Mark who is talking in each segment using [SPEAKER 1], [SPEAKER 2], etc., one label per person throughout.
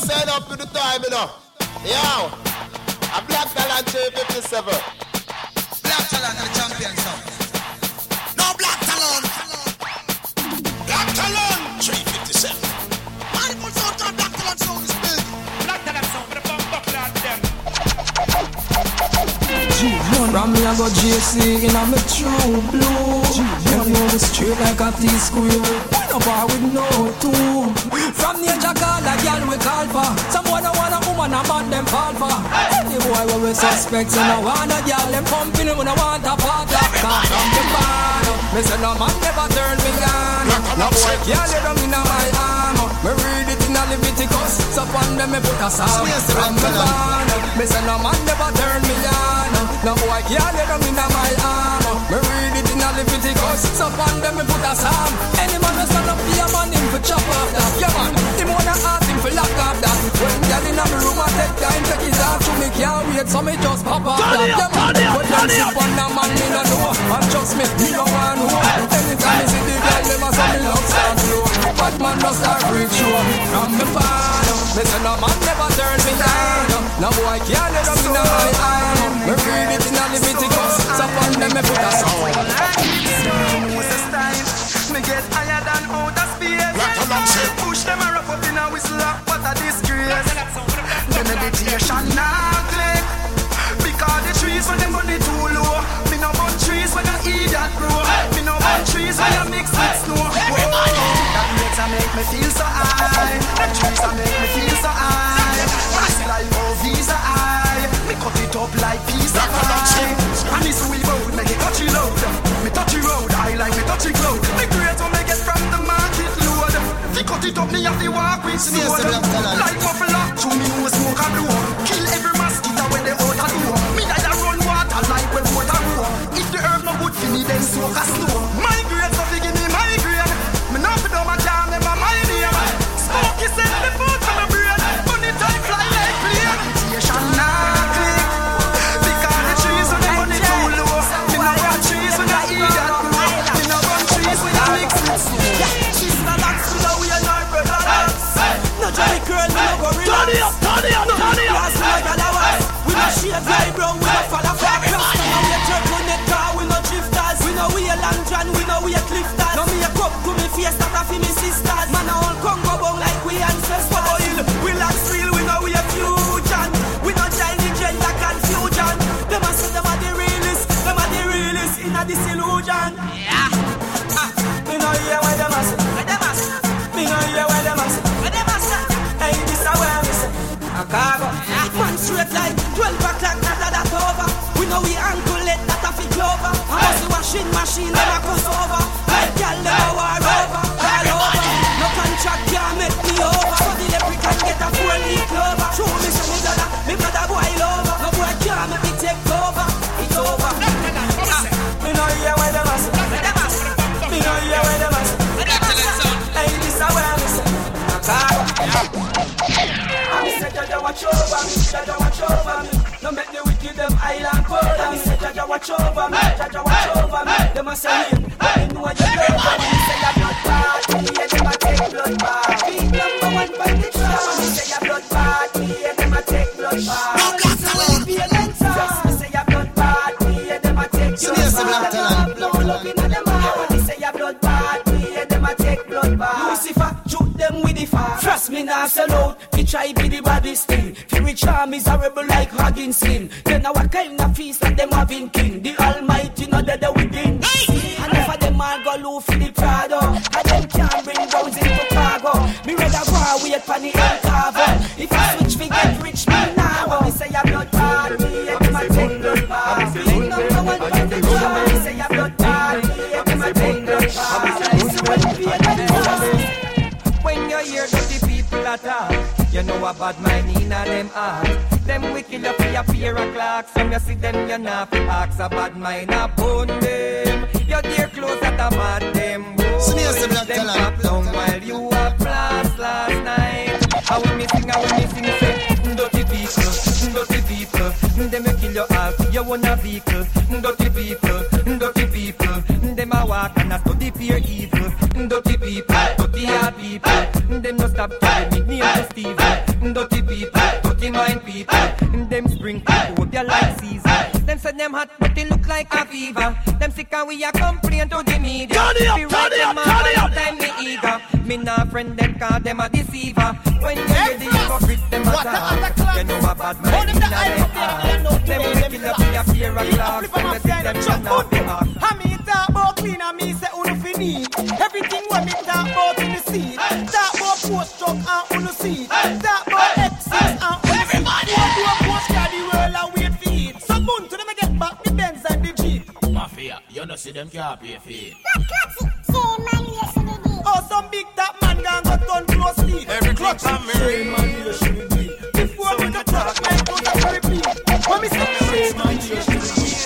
[SPEAKER 1] sign up to the time, you know. Yo, a Black Talent 357.
[SPEAKER 2] Black Talent are the champion, so. No Black Talent. Black Talent 357. Animal sound and Black Talent sound is big. Black Talent sound for the bumper clad them.
[SPEAKER 3] From me I go JC in a me true blue. You know the street like a T-screw. We no bar with no two. From nature call a girl we call for. Someone want a woman a man them fall for. Any boy where we suspect you no want a girl them company we no want a partner. Come from the bar, me say no man never turn me on. No boy can't let them in my arm. Me read it in a Leviticus. So upon them me put a psalm. From the bar, me say no man never turn me on. No boy can't let them in my arm. Me read it in a Leviticus. So upon them me put a psalm. Any man who stand up be a man him for chop off that. Yeah man, him wanna ask him for lock off that. When girl in a me room I take time take his arm to me can't wait so me just pop off that. Yeah man, when them sip on a man me no know. And trust me no one know. Anytime me see the girl them a say me love start slow. Bad man must start reach you. From the barn, me say no man never turn me down. No boy can't let them in my arm. Me read it in a Leviticus. So upon them me put a song.
[SPEAKER 4] Moses time, me get higher than outer space. Push them a rough up in a whistle, what a disgrace. The meditation now click, because the trees when them body too low. Me no burn trees when the idiot grow. Me no burn trees when you mix with snow. That makes a make me feel so high. That trees a make me feel so high. Pass like visa high. Me cut it up like piece of pie. And this wheel road make it touchy load. Me touchy road, I like me touchy cloud. Me great when me get from the market load. If you cut it up, me have to walk with sword. Like muffler, to me who smoke and blow. Kill every mosquito when they out a door. Me die a run water like when water roar. If the herb no good for me, then soak a snow. My great so fi give me migraine. Me not fi do my jam, them a my name. Smoke is in the food from the brain. Bunny time fly like plane. Meditation now click, because the trees when they money too low. Me no run trees when I eat that grow. Me no run trees when I mix it slow. She's not like so we are not brothers. No Johnny girl, we no go relax. Turn it up, turn it up, turn it up. We no shades like brown, we no fall off our cross. No we a church on the car, we no drifters. We no we a long john, we no we a clifters. No me a cup to me face, that a fi me sisters. Man a all Congo bong like we ancestors. We like real, we no we a fusion. We no join the gender confusion. Them a say them a the realest, them a the realest in a disillusion. Yeah. Me no hear why them a say, why them a say. Me no hear why them a say, why them a say. Hey, this a where me say. A cargo, man straight like 12 o'clock, not that over. We know we ankle let that a fi clover. I must the washing machine, them a cross over. Like y'all them a war over, all over. No contract can't make me over. So the leprechaun get a 4-leaf clover. Show me some me brother boil over. No boy can't make me take over, it's over. Me know hear why them a say, me know hear why them a say. Hey, this a where me say, a cargo. I say Jaja watch over me, Jaja watch over me. No make the wicked them island cold. I say Jaja watch over me, Jaja watch over me. Them a say him, but they know you blood bad. Me say your blood bad, yeah them a take blood bad. Big number one by the trap. Me say your blood bad, yeah them a take blood bad. No black talent. Me say your blood bad, yeah them a take blood bad. No love inna them heart. Me say your blood bad, yeah them a take blood bad. Lucifer shoot them with the fire. Trust me now sell out. Fi try be the baddest thing. Fi rich are miserable like hugging skin. Then now what kind of feast that them having king? The Almighty know that they within. And if of them all go low for the Prado, and them can't bring rounds into cargo. Me rather go away for the El Cavo. If I switch me get rich me now. Me say your blood bad, me and them a take blood bad. Big number one for the job. Me say your blood bad, me and them a take blood bad. Listen when you feel that. When you hear dirty people attack, you know a bad mind in a them heart. Them we kill you for your fear of clocks. When you see them, you not fi ask a bad mind upon them. You dear close at a mad them. Them clap down while you a blast last night. How we missing, say dirty people. Them we kill you all for your own vehicle. Dirty people. Them a walk and a study fear evil. Dirty people, dirty hard people. Them no stop telling me name to Steve.
[SPEAKER 5] people. Them sprinkle hope you like season. Them say them hot but they look like a fever. Them sick and we a complain to the media.
[SPEAKER 2] Turn it up.
[SPEAKER 5] Time me eager. Me nah friend them cause them a deceiver. When you ready you go fit them attack. You know a bad mind in a them heart. Them making up me a fear of laugh. When they see them shut up the heart.
[SPEAKER 6] I me talk about clean and me say uno fi need. Everything when me talk about in the seed. Talk about post truck and uno seed. Talk about exes and uno seed. Everybody do a post carry the world and wait for it. Some moon to them get back the Benz and the Jeep.
[SPEAKER 1] Mafia, you know see them can't pay for it.
[SPEAKER 6] Oh, some big top man gang got turn close sleep.
[SPEAKER 2] Every clutch I'm
[SPEAKER 6] Shame man, you should be. Before me to talk, I go to repeat. When me say shame man, you should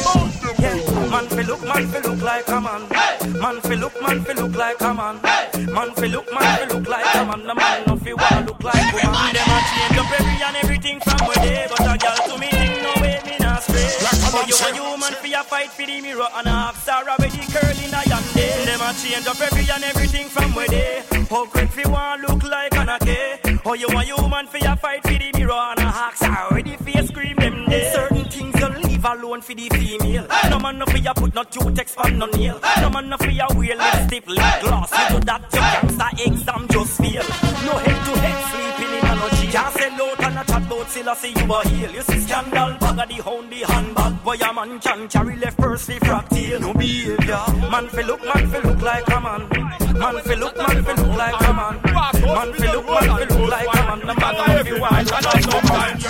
[SPEAKER 6] be.
[SPEAKER 7] Man fi look like a man. Man fi look like a man. Man fi look like a man. The man no fi wanna look like a woman. Them a change up every and everything from where they. But a girl to me think no way me not straight. For you a human fi a fight for the mirror and a half star with the curl in a yonder. Them a change up every and everything from where they. How quick fi want look like an ake. Or you a human fi a fight for the mirror and a half star with the face scream them day. Certain things you leave alone for the female. No man no fi a put no cutex on no nail. No man no fi a wear lipstick, lip gloss. You do that your gangster exam just fail. No head to head sleeping in a lodge. Can't sell out and a chat bout still I see you a heel. You see scandal, bag of the hound, the handbag. Boy a man can carry left purse fi frack tail. No behavior. Man fi look like a man. Man fi look like a man. Man fi look like a man. The man no fi want like no man.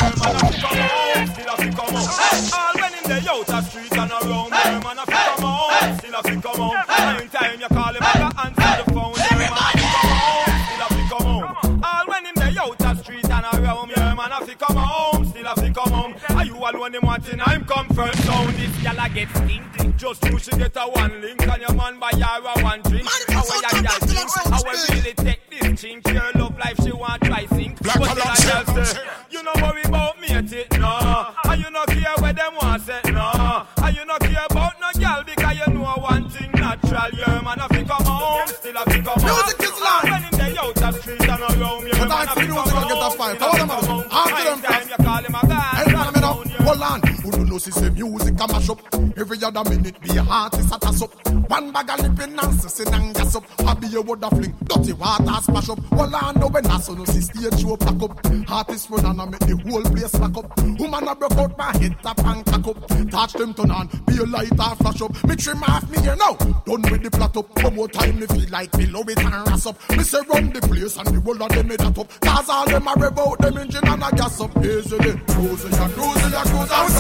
[SPEAKER 8] Still a fi come out. All when in the outer street and around there, man a fi come out. Still a fi come out. Anytime you call him, I answer the phone. There, man a fi come out. Still a fi come out. All when in the outer street and around there, man a fi come out. Still a fi come out. Are you alone in wanting? I'm comfort zone. This gyal a get stinky. Just push to get a one link and your man buy her a one drink. How will ya gyal think? How will really take this chink? Your love life she want try sink. But then I gyal say, you no worry about me at it, no. And you no care where them want say, no. And you no care about no gyal because you know one thing natural. Your man a fi come home, still a fi come home.
[SPEAKER 2] Music is loud.
[SPEAKER 8] When in the outer street and around your man a fi come home. Anytime you call him a guy.
[SPEAKER 2] Hold on, who don't know see music a mash up. Every other minute be a artist at us up. One bag of lippin' nonsense and gas up. Happy you would have fling dirty water smash up. Hold on, no when I so no see stage show pack up. Artists run on and make the whole place back up. Woman a broke out my head tap and cock up. Touch them turn on, be a light or flash up. Me trim off me here now, done with the plot up. One more time me feel like below it and ras up. Me say run the place and the whole of them made that up. Cause all them a rev out them engine and a gas up. Easily, cruising ya, cruising ya, cruising ya.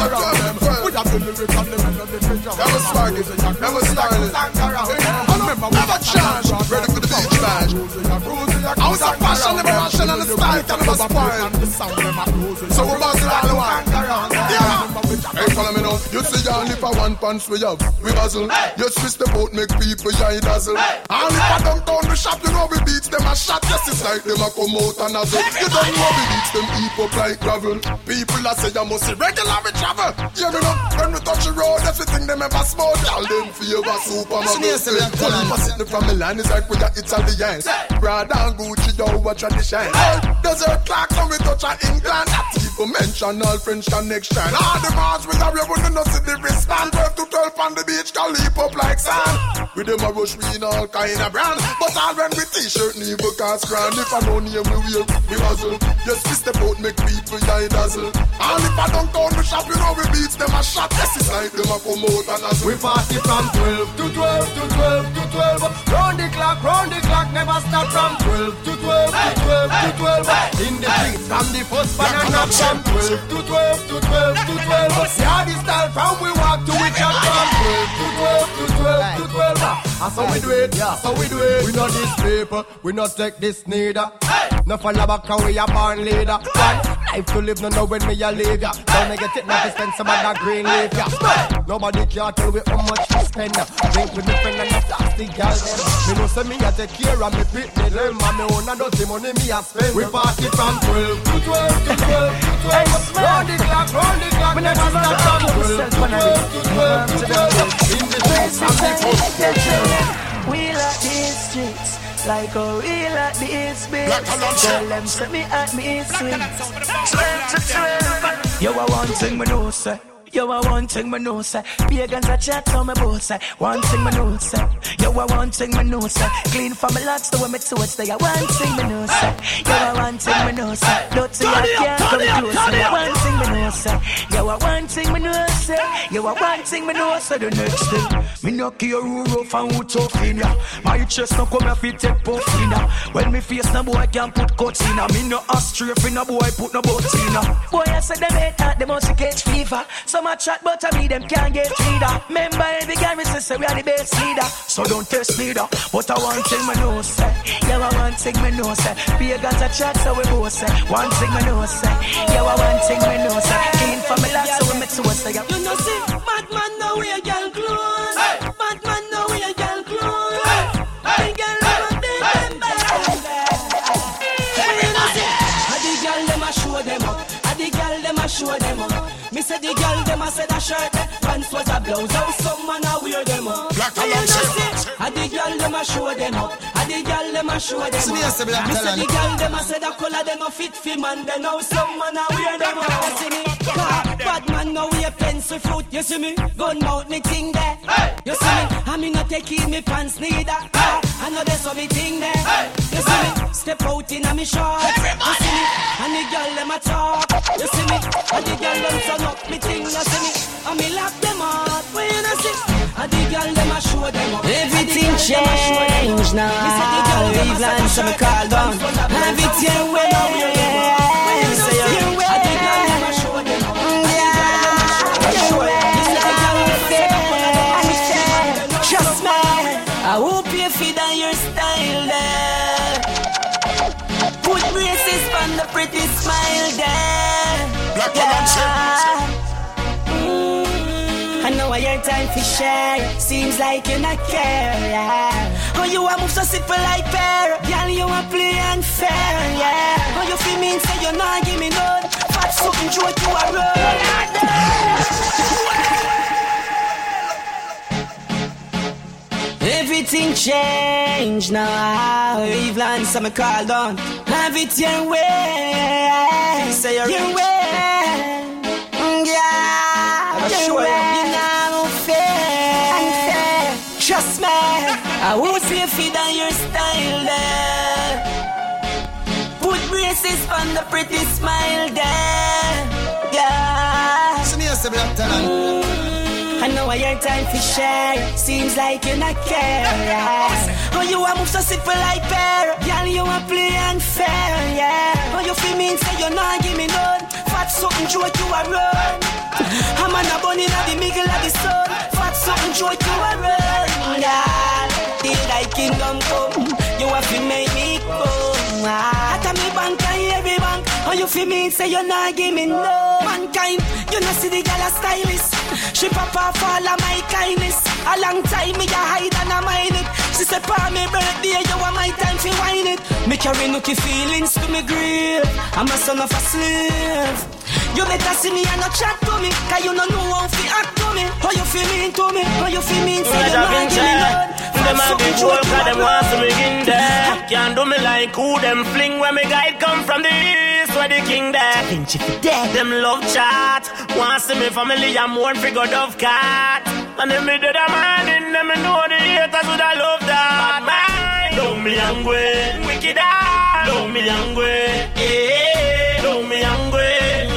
[SPEAKER 2] We have the lyrics and the melody picture. Never started, never started. Never charged, ready for the beach badge. I was a passion, never passion, and the style can never spoil. So we're about to all the one. Yeah. Hey, follow me now. You see y'all if I want pants we have, we hustle. You twist the boat, make people yeah dazzle. And if I don't down the shop, you know we beats them a shot. Yes, it's like them a come out and dazzle. You don't know we beats them heap up like gravel. People that say you must see regular we travel. Yeah, me know, when we touch the road, everything them ever smoke. Y'all them favor supermodel. Police sitting from Milan is like we got Italian. Prada and Gucci, yo, what tradition. Desert clock, when we touch a England. That people mention all French connection. All the bars we have, you wouldn't know see the wristband. 12 to 12 on the beach, can leap up like sand. With them a rush, we in all kind of brand. But all when we t-shirt, never cast grand. If I don't name we wear, we hustle. Just twist the boat, make people yeah dazzle. And if I don't count the shop, you know we beats them a shot. Yes, it's like them a come out and as
[SPEAKER 6] we party from 12 to 12 to 12 to 12. Round the clock, never stop from 12 to 12 to 12 to 12. In the streets, from the first banana from 12 to 12 to 12 to 12. Yeah, the style from we walk to which up from 12 to 12 to 12 to 12. And so we do it, so we do it. We not this people, we not take this neither. No follow back and we a born leader. One life to live, no know when me a leave ya. Don't get it, now to spend some of that green leaf ya. Nobody can tell we how much we spend. Drink with me friend and the plastic girl them. Me know say me a take care of me pitney them. And me own a dirty money me a spend. We party from 12 to 12 to 12 to 12. Round the clock, we never stop from 12 to 12 to 12. In the streets, from the coast.
[SPEAKER 9] We like these streets. Like a real at the East Beach. Tell them say me at me sweet. 12 to 12.
[SPEAKER 3] You are one thing me know say. You are one thing me know say. Pagans a chat on my boat say. One thing me know say. You are one thing me know say. Clean from my locks to where me toes say. One thing me know say. You are one thing me know say. Don't say I can't come close. One thing me know say. You are one thing me know say. You are one thing me know say. The next thing me no care who rough and who tough in ya. My chest no come here fi take puff in ya. When me face no boy can put cuts in ya. Me no ask straight fi no boy put no butt in ya. Boy I say them hate that them must catch fever. Some a chat but I me them can't get leader. Remember every guy me say we are the best leader. So don't test leader. But I want thing me know say. Yeah I want thing me know say. Pagans a chat so we both say. One thing me know say. Yeah I want thing me know say. Clean from me locks so we me two say.
[SPEAKER 9] You know see, madman know we a girl close. Madman know we a girl close. Big girl never take them back. You know see, a the girl dem a show them up. A the girl dem a show them up. Me say the girl dem a say that shirt, pants was a blouse. How some man a wear them up. And you know see, a the girl dem a show them up. A the girl dem a show them up. Me say the girl dem a say that color dem a fit fi man. Then how some man a wear them up. You see me, bad man now wear pencil fruit. You see me, gun mouth me thing there. You see me, I me not taking me pants neither. I know there's some me thing there. You see me, step out in a me short. You see me, and the girl dem a talk. You see me, and the girl dem turn up me thing. You see me, and me lock them up. When you know see, and the girl dem a show them up.
[SPEAKER 10] Everything changed now. Cleveland, so me call down. Have it your way. Say your way. Trust me, I hope you feed on your style there. Put braces on the pretty smile there. I know your time for share. Seems like you not care, yeah. Oh, you a move so simple like pear. Girl, you a play unfair, yeah. Oh, you feel me and say you not give me none. Fat something joke you a run. Everything changed now. Cleveland, so me call down. Have it your way. Say your way. Yeah. Your way. You know I'm fair. Trust me. I won't see a feed on your style there. Put braces on the pretty smile there. Yeah. I know your time for share. Seems like you not care, yeah. Oh, you a move so simple like pear. Girl, you a play unfair, yeah. Oh, you feel me and say you not give me none. Fat something joke you a run. I'm on a bunny in the middle of the sun. Fat something joke you a run, yeah. Till thy kingdom come, you have to make me come. At me bank and every bank. Oh, you feel me and say you not give me no. Mankind, you know see the girl a stylist. She pop off all of my kindness. A long time me a hide and I mind it. She say pa me birthday, you want my time to wine it. Me carry nookie feelings to me grave. I'm a son of a slave. You better see me and not chat to me, cause you don't know how to act to me. How you feel me into me, how you feel me inside your mind.
[SPEAKER 7] Them a big hole cause them want to me in there. Can't do me like who them fling when me guide come from the east where the king there. Them love chat, want see me family and more figure of cat. And them me do the man in them know the haters would I love that. Man, don't me angry, wicked ah, don't me angry, yeah, don't me angry.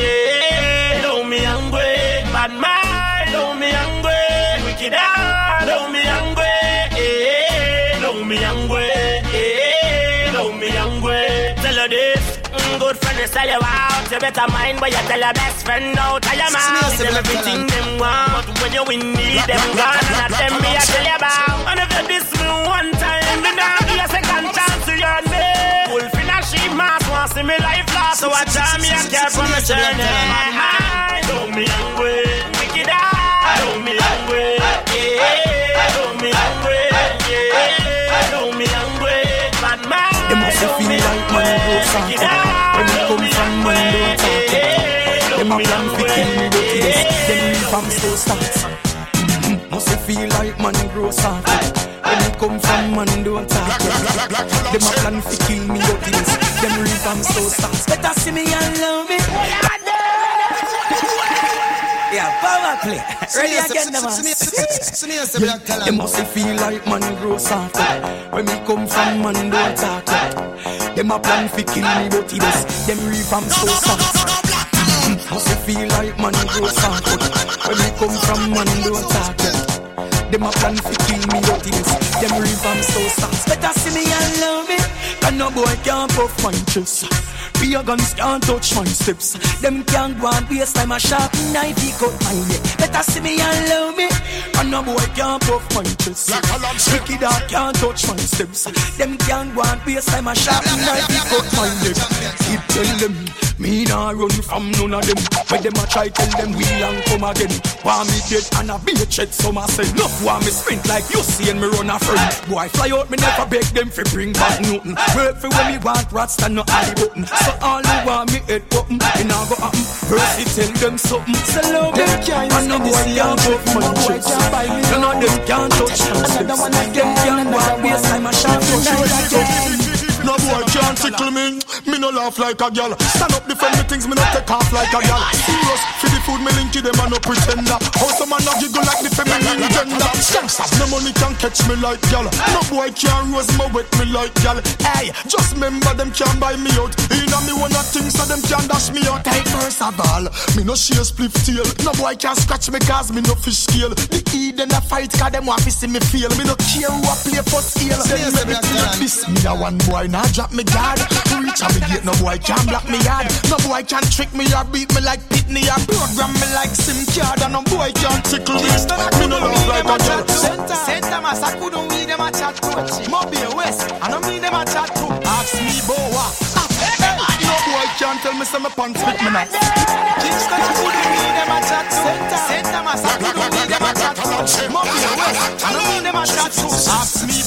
[SPEAKER 7] Bad man, don't me angry. Wicked ah, don't me angry. Don't me angry. Don't me angry. Tell her this, good friend, they sell you out. You better mind, but you tell your best friend out of your mouth. Tell everything them want, but when you win, need them gone. And at them me I tell you about. And if you diss me one time, me now give a second chance to your name. Wolf in a sheep mask, want see me life lost. So watch out me and care for my journey. Don't me angry, wicked eye. Don't me angry, yeah. Don't me angry, yeah. Don't me angry, bad man.
[SPEAKER 3] They must feel like man goes on. When you come from man don't talk. Them a plan to kill me, but yes, them from slow starts. Must feel like man grows up. When you come from man don't talk. Them a plan to kill me, but yes, them from slow starts. Better see me and love me. Yeah, power play. Ready again, the man. They must feel like man grow soft. When me come from, man don't talk. Them a plan fi kill me, but it is them reef I'm so soft. Must feel like man grow soft. When me come from, man don't talk. Them a plan fi kill me, but it is them reef I'm so soft. Better see me and love me, and no boy can't puff my chest. Beer guns can't touch my steps. Them can't go and waste time a sharp knife he cut my neck. Better see me and love me, and no boy can't puff my chest. Wicked dog can't touch my steps. Them can't go and waste time a sharp knife he cut my neck. Keep tell them, me nah run from none of them. When them a try tell them we and come again. Want me dead and a be a chet, some a say enough want me sprint like you see and me run a friend. Boy fly out, me never beg them fi bring back nothing. Work for when me want rats stand no alley button. So all who want me head button, it nah go happen. First he tell them something. So love them can't and no boy can't touch my chest. None of them can't touch my steps. Them can't walk waste time a sharp again.
[SPEAKER 6] No boy can't tickle me. Me no laugh like a gal. Stand up defend me things, me no take off like a gal. Serious for the food, me linky them and no pretender. How some man no giggle like the feminine gender. No money can catch me like gal. No boy can rose me wet me like gal. Hey, just remember them can't buy me out. Inna me one of things so them can't dash me out. Hey, first of all, me no share split tail. No boy can scratch me cause me no fish scale. The Eden a fight cause them want to see me fail. Me no care who a play for scale. Then me this me a one boy. Now drop me guard. Reach on me gate, no boy can block me yard. No boy can trick me or beat me like Pitney or program me like SIM card. And no boy can tickle me. Me no love like a girl.
[SPEAKER 4] Center mass, I couldn't meet them a chat to. Mobile West, I don't meet them a chat to. Ask me boa.
[SPEAKER 6] No boy can tell me some pants fit me nice.
[SPEAKER 4] Kingston, I couldn't meet them a chat to. Center mass, I couldn't meet them a chat to. Mobile West, I don't meet them a chat to. Ask me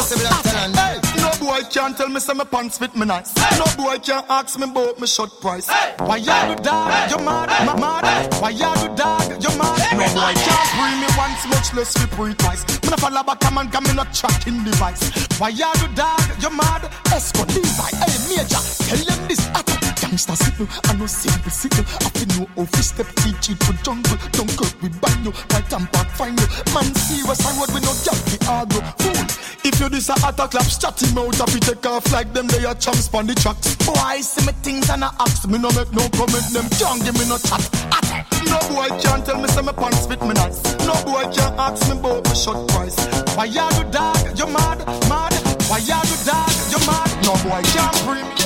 [SPEAKER 4] boa.
[SPEAKER 6] No boy can't tell me say my pants fit me nice. No boy can't ask me about me short price.
[SPEAKER 4] Why you do dog? You mad? Why you do dog? You mad?
[SPEAKER 6] No boy can't free me once, much less we free twice. Me no follow back a man, cause me not tracking device.
[SPEAKER 4] Why you do dog? You mad?
[SPEAKER 6] Escort Levi, hey major, tell them this. Gangsta signal, I know simple signal. I feel no office step, teach it for jungle. Don't cut with bang you, white and back find you. Man serious, I road with no gap, the agro. Fool, if you this a attack clap, shut him out. If you take off like them, they are champs on the tracks.
[SPEAKER 4] Boy, I see me things and I ask.
[SPEAKER 6] Me no make no comment, them can't give me no chat. No boy can't tell me say my pants fit me nice. No boy can't ask me about my short price.
[SPEAKER 4] Why you do dog? You mad? Why you do dog? You mad?
[SPEAKER 6] No boy can't bring me.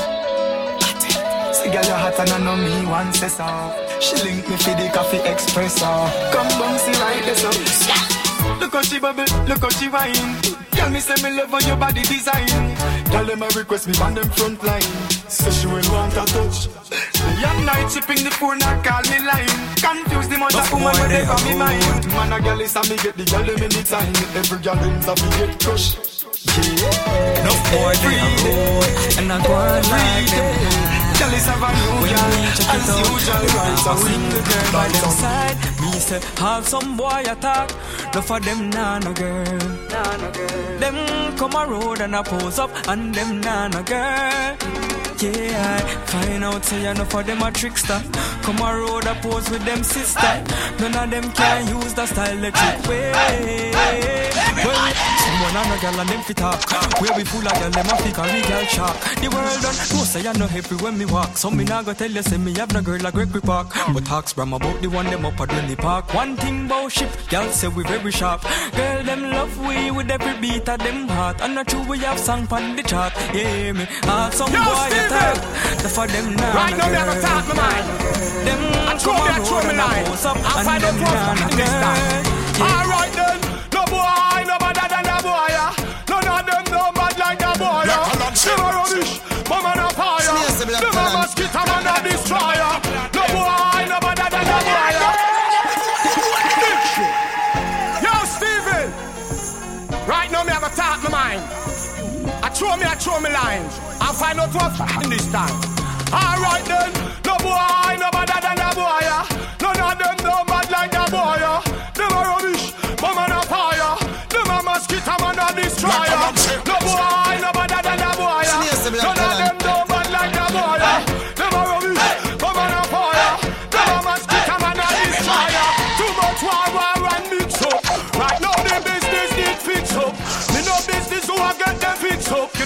[SPEAKER 3] Girl, you hot and I know me one say so. She link me for the coffee espresso. Come bouncy right there so. Look how she bubble, look how she whine. Tell me say me love on your body design. Tell them I request me on them front line. So she will want a touch. The young night she ping the phone and call me line. Confuse the mother woman with they got me mind. Man a girl is a me get the girl them anytime. Every girl ends up me get crushed. Yeah. No boy they a boy and I go like them. Girl is a new girl, as usual, right? So single girl by them side. Me say, have some boy attack. No for them, nah no girl. Them come a road and a pose up, and them nah no girl. Yeah, find out say you know for them a trickster. Come a road a pose with them sister. None of them can use the style the trick way. Well, someone and a girl and them fit up. Where we full of girl, them a pick a real girl shark. The world done, no say you know happy when me walk. So me nah go tell you say me have no girl like Gregory Park. But talks from about the one them up at Rennie Park. One thing about ship, girl say we very sharp. Girl them love we with every beat of them heart. And not true we have song on the chart. Yeah me, have some boy attack. The for them nah
[SPEAKER 8] right now me have a talk my mind.
[SPEAKER 3] Them come on road and a pose up. And them nah no girl.
[SPEAKER 8] Alright then, no boy no better than a boy. None of them no bad like a boy. Them a rubbish, mama no fire. Them a mosquito man a destroyer. No boy no better than a boy. Yo Steven, right now me have a talk my mind. I throw me lines. I find out what's in this time. Alright then, no boy no better than a boy. None of them no bad like a boy. Them a rubbish, mama no fire. Them a mosquito man a destroyer. No boy no better than a boy. None of them no bad like a boy. Them a rubbish, mama no fire. Them a mosquito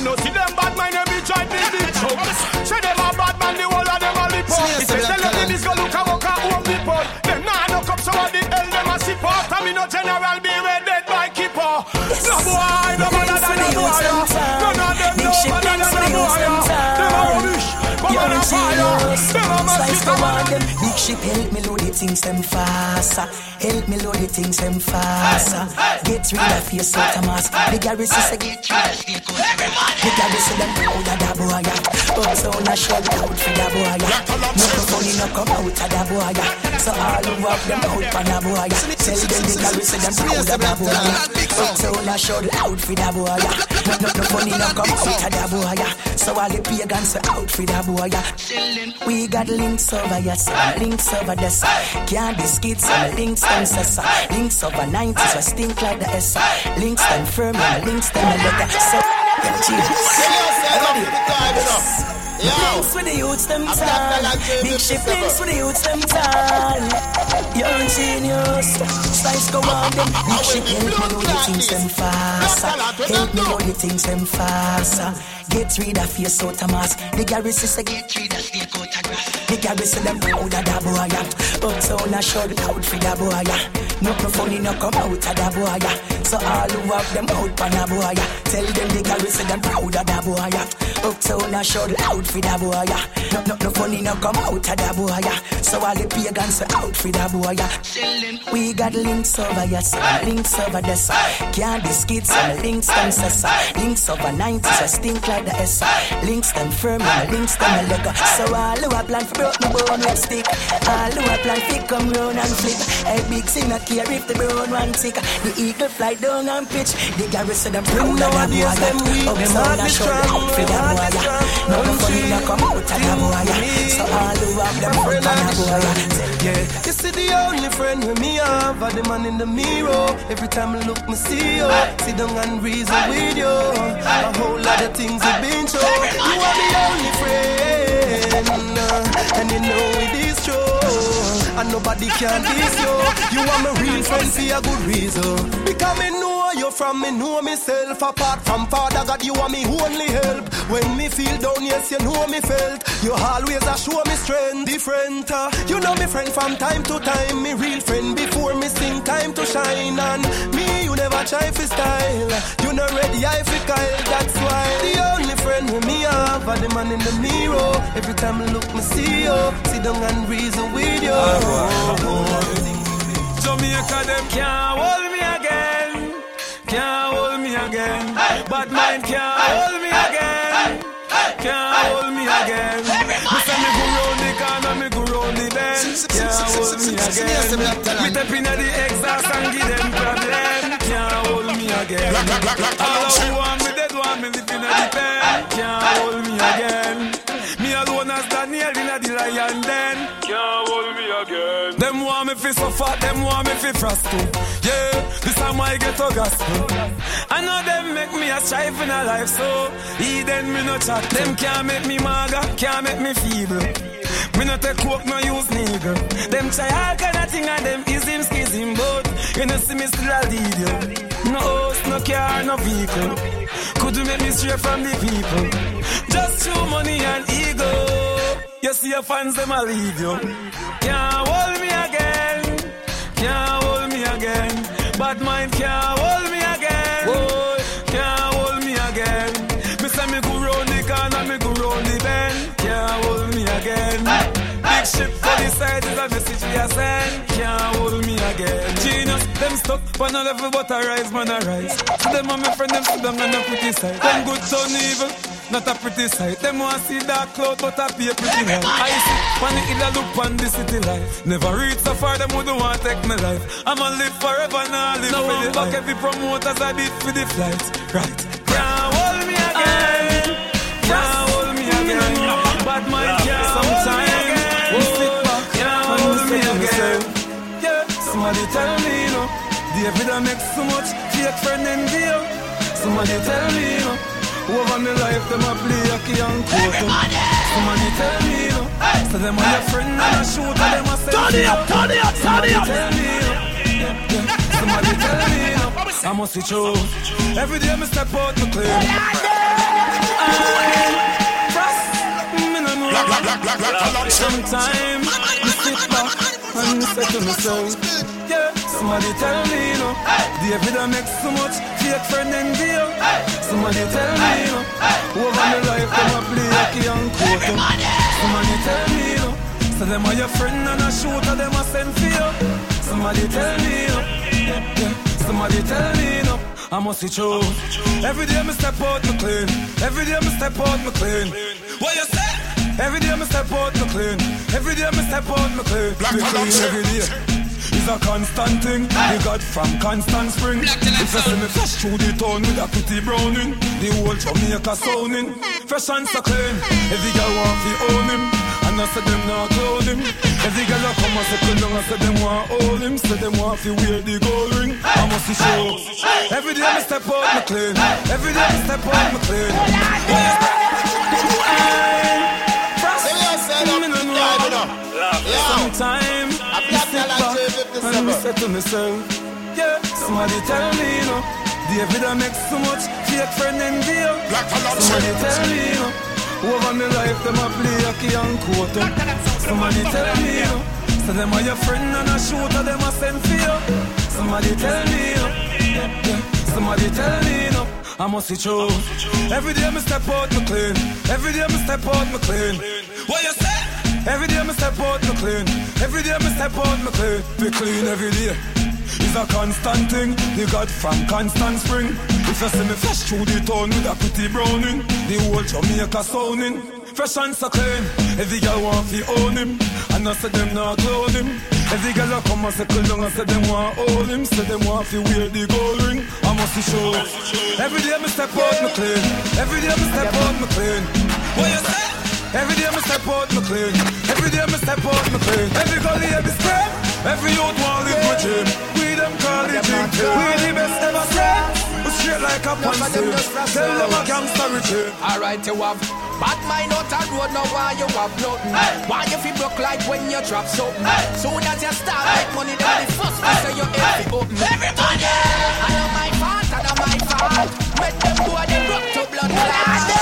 [SPEAKER 8] know see them bad mind and be try to be choke. Say them a bad man, the whole of them a lip up. He say tell them this go look a walk a home people. Them nah no come so what the hell them a sip up. I mean no general be red dead by keeper. No boy, no better than a boy. None of them no better than a boy. Them a rubbish, but on a fire. Them a massive them.
[SPEAKER 10] Big ship help me load the things them faster. Help me load the things them faster. Get rid of your sort of mask. The garrison say get rid of your coat every man. The garrison them proud of that boy. But so na shut out for that boy. No funny no come out of that boy. So all who have them out for that boy. Tell them the garrison them proud of that boy. But so na shut out for that boy. No funny no come out of that boy. So all the pagans are out for that boy. We got links over yes, links over this. Can't be skids on links them says. Links over 90s, I stink like the S. Links them firm and links them a letter. So, links with the youths them tall. Big ship links with the youths them tall. Young genius, slice go on them. Big ship help me know the things them faster. Help me know the things them faster. Get rid of your sort of mask. The garrison say get rid of your coat of grass. The garrison them proud of that boy. But so na shout out for that boy. No funny no come out of that boy. So all who have them out for that boy. Tell them the garrison them proud of that boy. But so na shout out for that boy. No funny no come out of that boy. So all the pagans are out for that boy. We got links over yes, links over this. Can't be skids on links them says. Links over 90s, I stink like the S. Links them firm and links them a leg. So all who a plan for broke no bone with stick. All who a plan for come round and flip. A big sin a care if the brown one tick. The eagle fly down and pitch. The garrison them proud of that boy. Up sound a show out for that boy. No funny no come out of that boy. So all who have them out for that boy.
[SPEAKER 6] Yeah, you see the only friend with me have are the man in the mirror. Every time I look me see you. Sit down and reason with you. A whole lot of things have been shown. You are the only friend, and you know it is true. And nobody can diss you. You are my real friend for a good reason. Because me know you from me know myself. Apart from Father God, you are me only help. When me feel down, yes, you know me felt. You always a show me strength different. You know me friend from time to time. Me real friend before me sing time to shine. And me, you never try for style. You know ready, I feel Kyle. That's why the only friend with me have are the man in the mirror. Every time I look, me see you. Sit down and reason with you.
[SPEAKER 11] Jamaica, them can't hold me again. Can't hold me again. Bad mind can't hold me again. Can't hold me again. Listen, me go round the corner, me go round the bend. Can't hold me again. Me step in the exhaust and give them problem. Can't hold me again. All who want me dead want me live in the pen. Can't hold me again. Me alone as Daniel in the lion den. Can't hold me again. Them want me fi suffer, them want me fi frost too. Yeah, this time I get a gospel. I know them make me a strive in a life, so he then me no chat. Them can't make me maga, can't make me feeble. Me no take coke, no use nigga. Them try all kind of thing and them is him skizim, but you know see me still a lead you. No house, no car, no vehicle. Could you make me straight from the people? Just show money and ego. You see your fans, them a leave you. Can't hold me again. Can't hold me again. Bad mind can't hold me again. Boy, can't hold me again. Me say me go round the corner, me go round the bend. Can't hold me again. Big ship for the side is a message we are send. Can't hold me again. Genius, them stuck on a level but I rise, man I rise. So them and my friend, them sit down on a pretty side. Them good turn evil, not a pretty sight. Them want see dark cloud but I be a pretty light. I see when the hill look on the city life. Never reach so far, them who don't want to take my life. I'ma live forever now, live now for the back every promoters I did for the flights. Right. Can't hold me again. Can't hold me again. Bad mind can't sometimes. Sit back. Can't hold me again. Yeah. Somebody tell me, you know, David I make so much fake friend in you. Somebody tell me, you know, over my life them a play hockey and coat. Somebody tell me, you know, so them are your friend and a shooter, them a say. Turn it up, turn it up, turn it up. Somebody tell me, you know, somebody tell me, you know, I must be true. Every day me step out to clear. Sometimes I sit back and say to myself, yeah, somebody tell me, you know, David I make so much fake friend and deal. Somebody tell me, you know, over my life them a play hockey and court. Somebody tell me, you know, so them are your friend and a shooter them a send for you. Somebody tell me, you know, yeah. Somebody tell me, you know, I must see true. Every day me step out me clean. Every day me step out me clean. What you say? Every day me step out me clean. Every day me step out me clean. Black clean every day. It's a constant thing. We got from constant spring. If you see me flash through the town with a pretty browning, the whole Jamaica sounding. Fresh and so clean. Every girl want to own him, and I said them not clone him. Every girl that come and say come down, I said them want hold him. Say them want to wear the gold ring. I must be sure. Every day me step out me clean. Every day me step out me clean. Sometimes I sit back and I say to myself, yeah, somebody tell me, you know, David I make so much fake friend and deal. Somebody tell me, you know, over my life them a play hockey and court. Somebody tell me, you know, so them are your friend and a shooter them a send for you. Somebody tell me, you know, yeah. Somebody tell me, you know, I must see true. Every day me step out me clean. Every day me step out me clean. What you say? Every day me step out me clean. Every day me step out me clean. Be clean every day. It's a constant thing. You got from constant spring. If you see me flash through the town with a pretty browning, the whole Jamaica sounding. Fresh and so clean. Every girl want to own him, and I say them not clone him. Every girl that come and say cool down, I say them want hold him. Say them want to wear the gold ring. I must be sure. Every day me step out me clean. Every day me step out me clean. What you say? Every day me step out me clean. Every day me step out me clean. Every gully every step. Every youth want live my dream. We them call it dream. We the best ever said. We straight like a punch. Tell them a gangster regime.
[SPEAKER 12] Alright, you have bad mind out and road. Now why you have nothing? Why you feel broke like when you drop something? Soon as you start make money, then the first place say you head be open. Everybody, I know my fault, I know my fault. Make them go and they rock to blood clot.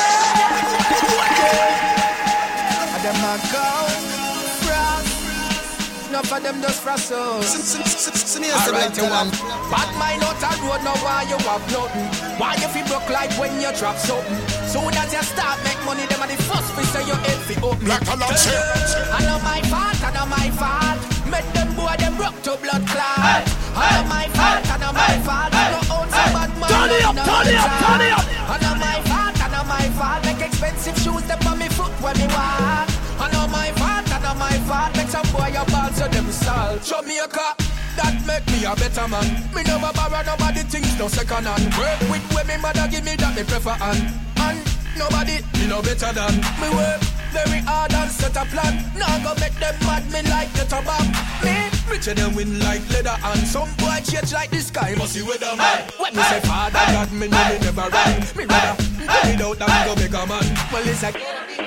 [SPEAKER 12] Them not go frost. Enough of them just frost out. Alright, you want bad mind out and road. Now why you have nothing? Why you feel broke like when you drop something? Soon as you start make money, them are the first fi say your head fi open. I know my fault, I know my fault. Make them boy them rock to blood clot. I know my fault, I know my fault. I know own some bad man. Turn it up, turn it up, turn it up. I know my fault, I know my fault. Make expensive shoes them on me foot when me walk. I know my fault, I know my fault. Make some boy your balls so them salt. Show me a car. That make me a better man. Me never borrow nobody things no second hand. Work with when me mother give me that me prefer and nobody me no better than me work very hard and set a plan. Now go make them mad me like the tobacco. Me richer than win like leather and some boy change like the sky must see weather man. When me say father God me know me never run. Me rather get it out and go make a man. Well it's like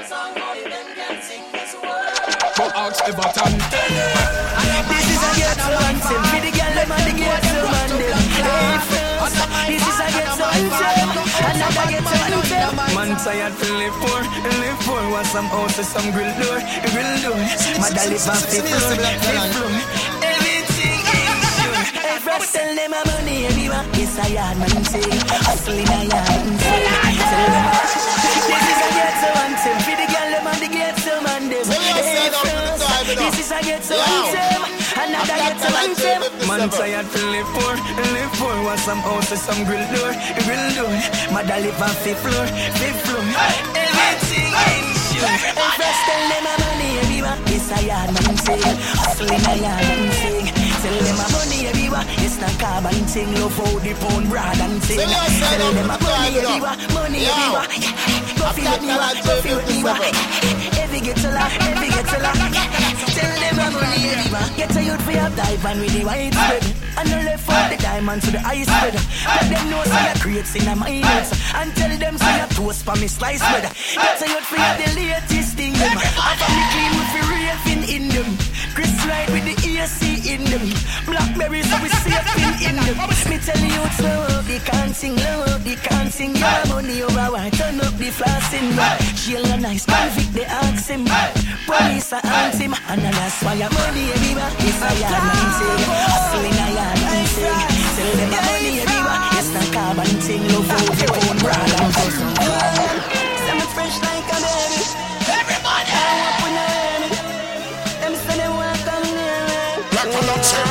[SPEAKER 12] go ask Everton.
[SPEAKER 10] This is a ghetto anthem for the girl them and the ghetto man them. This is a ghetto anthem, another ghetto anthem.
[SPEAKER 3] Man tired to live poor. Want some houses, some grill door. Mother live on fifth floor. Everything is sure. Hey, first tell them my money everywhere. Yes, I am man say, hustling I am say. This is a ghetto anthem for the girl them and the ghetto man them. This is a ghetto anthem, another ghetto anthem. Man tired to live poor. Want some houses, some grill door. Mother live on fifth floor. Everything is sure. And first tell them my money everywhere. Yes, I am man say, hustling I am say. Tell them my money everywhere. It's not carbon thing, love how the pound broad and thing. Tell them my money everywhere, money everywhere. Go feel me, every ghetto la. Tell them my money everywhere. Get a youth for your dive and with the white spread. And no left for the diamonds to the ice spread. Let them know say your crates in my notes. And tell them say your toast for me slice bread. Get a youth for your the latest thing them. And for me clean with the raving in them.
[SPEAKER 9] Chris Light with the AC in them. Blackberries so we safe in them. Me tell you slow up, they can't sing low up, they can't sing. Your money over why turn up the flossing. She'll a nice convict, they ask him. Police a ask him, and that's why your money everywhere. It's a yard man thing, hustling a yard man thing. Tell them your money everywhere. It's not carbon thing, love out your own brand and for some fun. Say me fresh like a baby. Everybody, I up with them. Them say they want come near me.
[SPEAKER 2] Black Collection.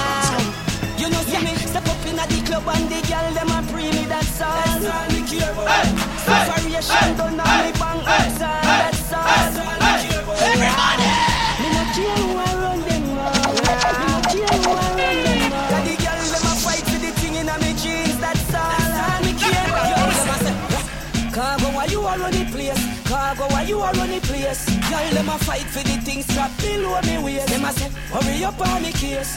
[SPEAKER 9] You know see me step up in the club and the girl them a pre me. That's all. That's all me care about. Separation done on me bang outside. That's all. That's all me care about. Everybody. Me no care who I run them now. Me no care who I run them now. That the girl them a fight for the thing in a me jeans. That's all. That's all me care about. Yo, them a say, Cargo, why you a run the place? Cargo, why you a run the place? Girl them a fight for the things strap below me waist. Them a say, hurry up on me case.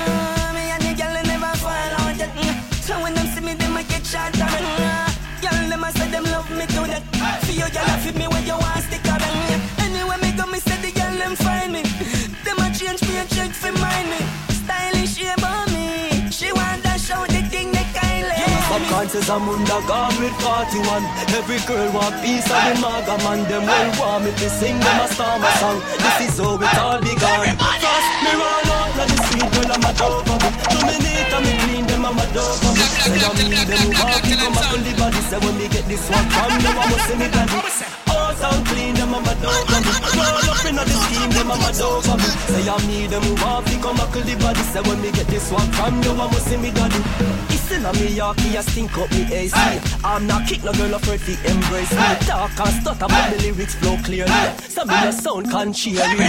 [SPEAKER 9] Me and the girl they never fall out yet. So when them see me, them a get shot at me. Girl them a say them love me to that. For you, girl a fit me when you want stick at me. Anyway me go, me say the girl them find me. Them a change me and check for mind me. Stylish she about me. She want to show the thing they kindly.
[SPEAKER 11] Subconscious I'm under guard with 41. Every girl want piece of the maga man. Them well want me to sing them a star my song. This is how it all began. First me roll out like the street girl I'm a dog of it. 2 minutes and me clean them I'm a dog of it. Say I need them who walk me come back on the body. Say when me get this one from them I must see me daddy. Out and clean them I'm a dog of it. Roll up in the scheme them I'm a dog of it. Say I need them who walk me come back on the body. Say when me get this one from them I must see me daddy. Still a me Yorkie, I stink up me AC. I'm not kick no girl afraid to embrace me. Talk and stutter but the lyrics flow clearly. So me no sound can cheer me.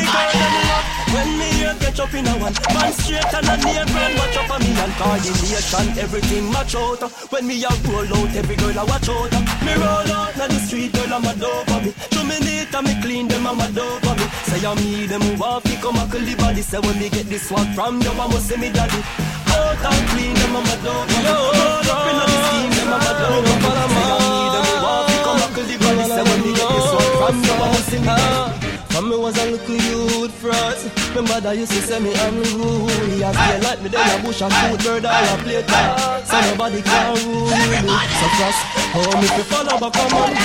[SPEAKER 11] When me here catch up in a one man straight and a near brand watch up on me and coordination. Everything match out. When me a roll out, every girl I watch out. Me roll out na the street, girl I'm a dog for me. 2 minutes and me clean them, I'm a dog for me. Say I me them who want to come and kill the body. Say when me get this one from them, I must say me daddy. Out and clean them, I'm a dog for me. Roll up in the scheme, them I'm a dog for me. Say I me them who want to come and kill the body. Say when me get this one from them, I must say me daddy. When me was a little youth first, my mother used to say me unruly. As they like me, then a bush and shoot bird or a play tag. So nobody can rule me. So fast, oh me fi follow back on man.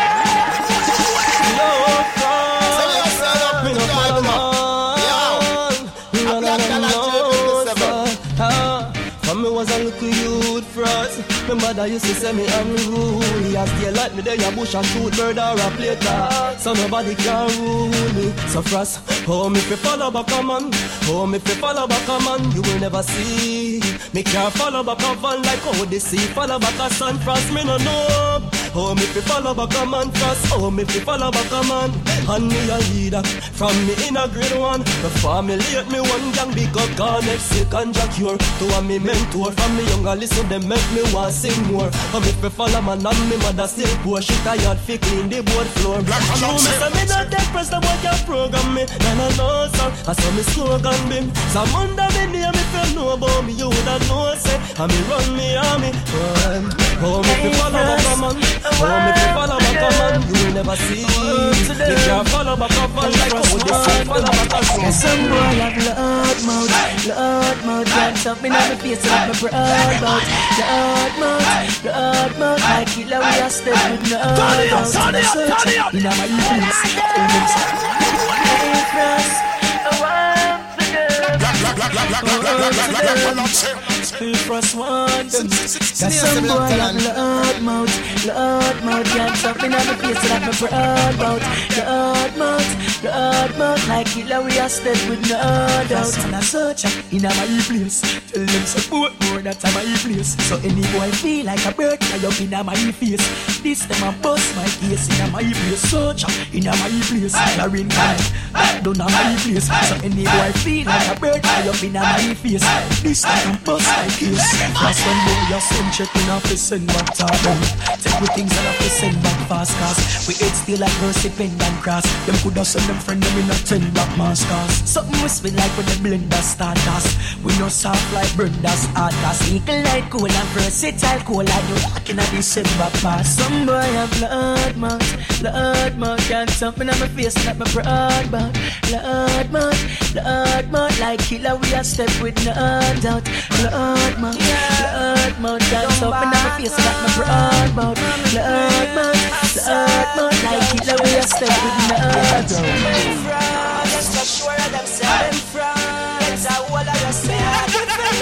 [SPEAKER 11] Yo, fast, me no follow man. When me was a little youth first, my mother used to say me unruly. As they like me, then a bush and shoot bird or a play tag. So nobody can rule me. So fast, oh me fi follow back a man. Oh me fi follow back a man. You will never see me can't follow back a van like how they see. Follow back a sun frost, me no know. Oh me fi follow back a man frost. Oh me fi follow back a man. And me a leader from me in a grade 1. Before me late me one gang big up Garnet sick and Jack Cure. To a me mentor from me younger listen them make me want sing more. Oh me fi follow man and me mother still poor. She tired fi clean the board floor. Show me say me not depressed about your program me. Nah no sir. I saw me slogan bim. Some under me name if you know about me you woulda know say. And me run me army. Oh me fi follow back a man. Oh me fi follow back a man. You will never see. Me can't follow back a man like how they say follow back a man.
[SPEAKER 9] Some boy have loud mouth. Can't stop me now me face like my broad mouth. Loud mouth. Like killer we are step with no doubt. Turn it up. In my ears. Hey frost, I want to go. Hey frost want them. Got some boy have loud mouth. Can't stop me now me face like my broad mouth. Loud mouth. Like killer we are step with no doubt. And I search in my place. Tell them support more that I'm my place. So any boy feel like a bird fly up in my face. This time I bust my case in my place. Search in my place. Larin kind that done my place. So any boy feel like a bird fly up in my face. This time I bust my case. Last one boy you send check in off the send back to them. Take with things and off the send back fast cause we head still like Mercy Pen and Cross. Them coulda send them friend them in a 10 back maskers. Something we spin like when the blender start us. We no soft like Brenda's hard us. Eagle like cool and versatile cool like you walking at the send back pass. Some boy have loud mouth. Can't something on my face like my broad mouth. Loud mouth.
[SPEAKER 10] Blood mouth like killer, we a step with no doubt. Blood mouth, dance up in my face, got my broad mouth. Blood mouth like killer, we a step with no doubt. Them frauds, just so sure of themselves. Them frauds, I will have yourself.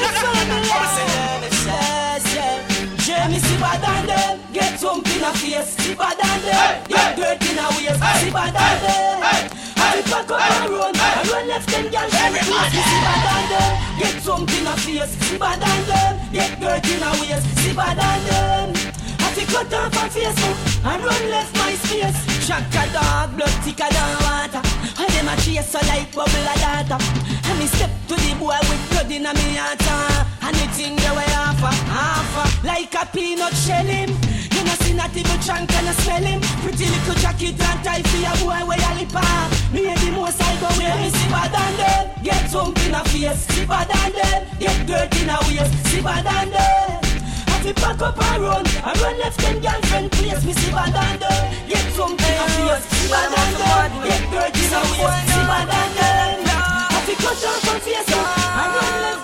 [SPEAKER 10] Jamie, see bad on them, get some in a face. See bad on them, get dirt in a waist. See bad on them. I pack up and run left and girl from the place. See bad on them, get something a face. See bad on them, get dirt in a waist. See bad on them. I cut off on Facebook and run left my space. Shock a dog, blood thicker than water. And them a chase so like bubble a data. And me step to the boy with blood in a me heart. And the thing they way half like a peanut shell him. You know see not even drunk and I smell him. Pretty little jacket and tie for your boy where you lip on. Me and the most I go with me. See bad on them, get something a face. See bad on them, get dirt in a waist. See bad on them. We pack up and run left and girlfriend place. Me see bad on them, get something a face. See bad on them, get dirt in a waist. See bad on them. We cut off on face and run left.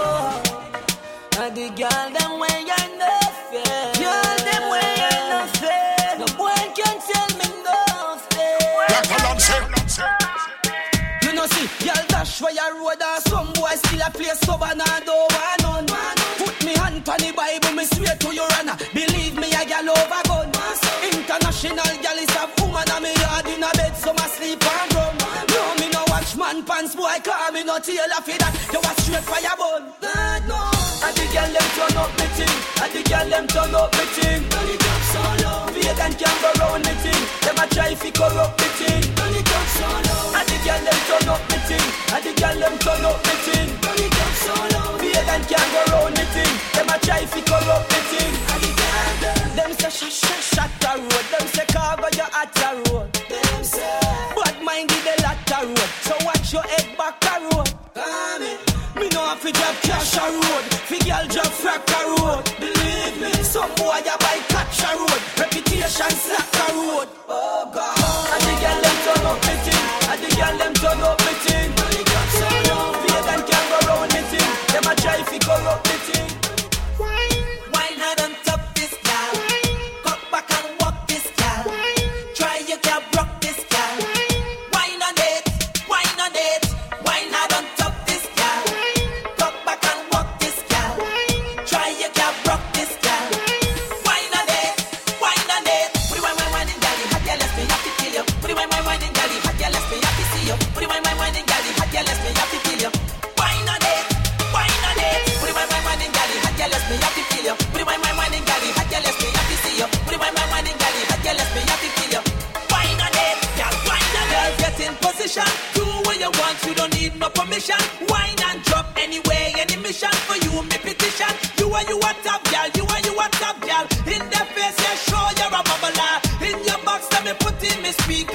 [SPEAKER 10] And the girl them way you're nothing. Girl them way you're nothing. No boy can tell me nothing. You know see, y'all dash for your road and some boy still a play stubborn and don't want none. Put me hand on the Bible, me swear to your honor. Believe me, a gal over gun. International gal is a woman and me yard in a bed, so my sleep and rum. No, me no watch man pants, boy, call me no tailor for that. You was straight for your bun. God no. And the gal them turn up me thing. And the gal them turn up me thing. Turn it up so low. Vegan can't go round me thing. Them a try fi corrupt me thing. Turn it up so low. And the gal them turn up me thing. And the gal them turn up me thing. Turn it up so low. Vegan can't go round me thing. Them a try fi corrupt me thing. And the gal them say shut the road. Them say cargo you at the road. Them say bad mind the lot the road. So watch your head back the road. Me know if you drop cash a road, fi girl drop frack a road. Believe me, some boy a buy catch a road. Reputation slack a road. Oh God. And the girl them turn up me thing. And the girl them turn up me thing. So long, vegan can't go round me thing. Them a try fi corrupt me thing. Wine hard on top this gal. Cut back and walk this gal. Try you can rock this gal. Wine on it, wine on it. Wine hard on top this gal. Cut back and walk this gal. Try you can rock this gal. Wine on it, wine on it. Put it wine in gal, hot gal, let's me have to kill you. Put it wine in gal, hot gal, let's me have to see you. Put it wine in gal, hot gal, let's me have to kill you. Wine on it, wine on it. Put it wine in gal, hot gal, let's me have to kill you. Put it wine in gal, hot gal, let's me have to see you. Put it wine in gal, hot gal, let's me have to kill you. Wine on it, gal, wine on it. Girl, get in position, do what you want, you don't need no permission. Wine and drop anyway, any mission for you, me petition. You are top gal, you are top gal. In the face, yeah, show you're a bubbler. In your box, let me put in me speaker.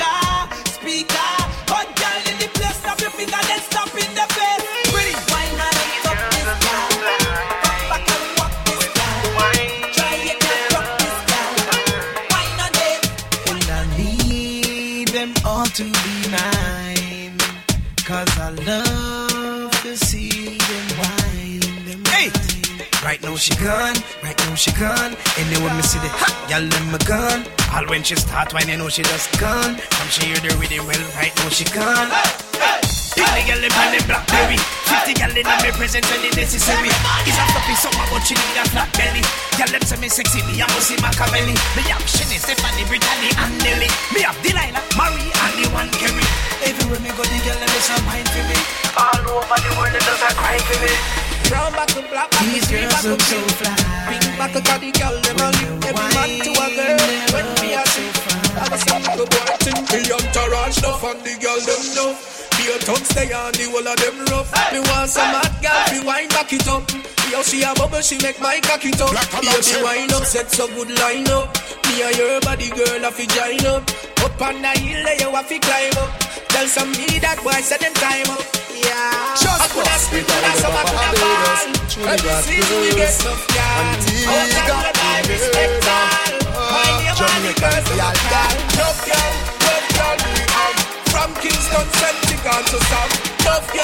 [SPEAKER 10] Hot gal in the place, snap your finger, then stop in the face. Pretty wine and top this gal. Come back and walk this gal. Try it and rock this gal. Wine on it.
[SPEAKER 13] And I need them all to be mine, 'cause I love to see them wine them. Hey! Right now she gone. And then when me see the hot gal in my gun, all when she start whining, you know she just gone. Come she hear the rhythm well, right now she gone. Pick the gal in the Blackberry, 50 gal in my presence when it's necessary. Is a floppy summer, but she need a flat belly. Gal them say me sexy, me a Musi Machiavelli. Me have Shani, Stephanie, Brittany, and Nelly. Me have Delilah, Marie, and the one Kerry. Everywhere me go, the gal them is a wine for me. All over the world, they just a cry for me.
[SPEAKER 12] Brown back to black back.
[SPEAKER 13] These girls look so fly.
[SPEAKER 12] Pink back to the girl, them all every man to a girl. When me a see, I was some little boy thing. Me entourage stuff and the girl them know. Be a tongue stay on the whole of them rough. Me want some hot girl, fi wine back it up. Yo, she a bubble, she make my cock it up. Baby wine up, set so good line up. Me and your body girl, I fi join up. Up on the hill, you a fi climb up. Tell some me that boy, set them time up. Yeah, I could have spit on us, I could have ball. Every season we get enough gal. Oh, God, I respect all. My name on the girls, gal. Love gal, we have. From Kingston, Central, to South. Love gal.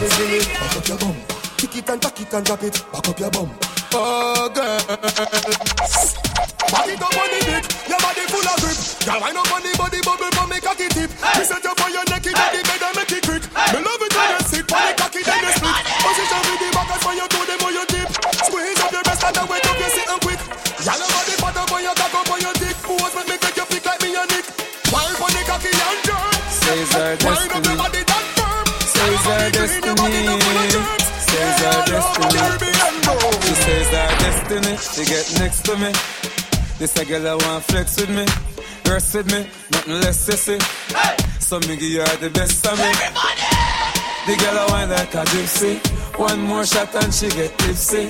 [SPEAKER 6] easily. Back up your bum. Kick it and tack it and drop it. Back up your bum. Oh girl, back it up on the dick. Your body full of grip. Girl, wind up on the body bubble for me cocky tip. Me set you for your neck in the bed and make it quick. Me love it when you sit on the cocky then you split. Position with the back as when you do them on your tip. Squeeze up your breast and then wake up you sit and quick. Girl, your body fat up on your cock up on your dick. Pose make me take your flick like me and Nick. Wind on the cocky and jerk.
[SPEAKER 11] Says our destiny.
[SPEAKER 6] Wind up your body that firm.
[SPEAKER 11] Says our destiny. Says our destiny. She says our destiny. She get next to me. This a girl I want flex with me. Rest with me. Nothing less sissy. So me give her the best of me. The girl I want like a gypsy. One more shot and she get tipsy.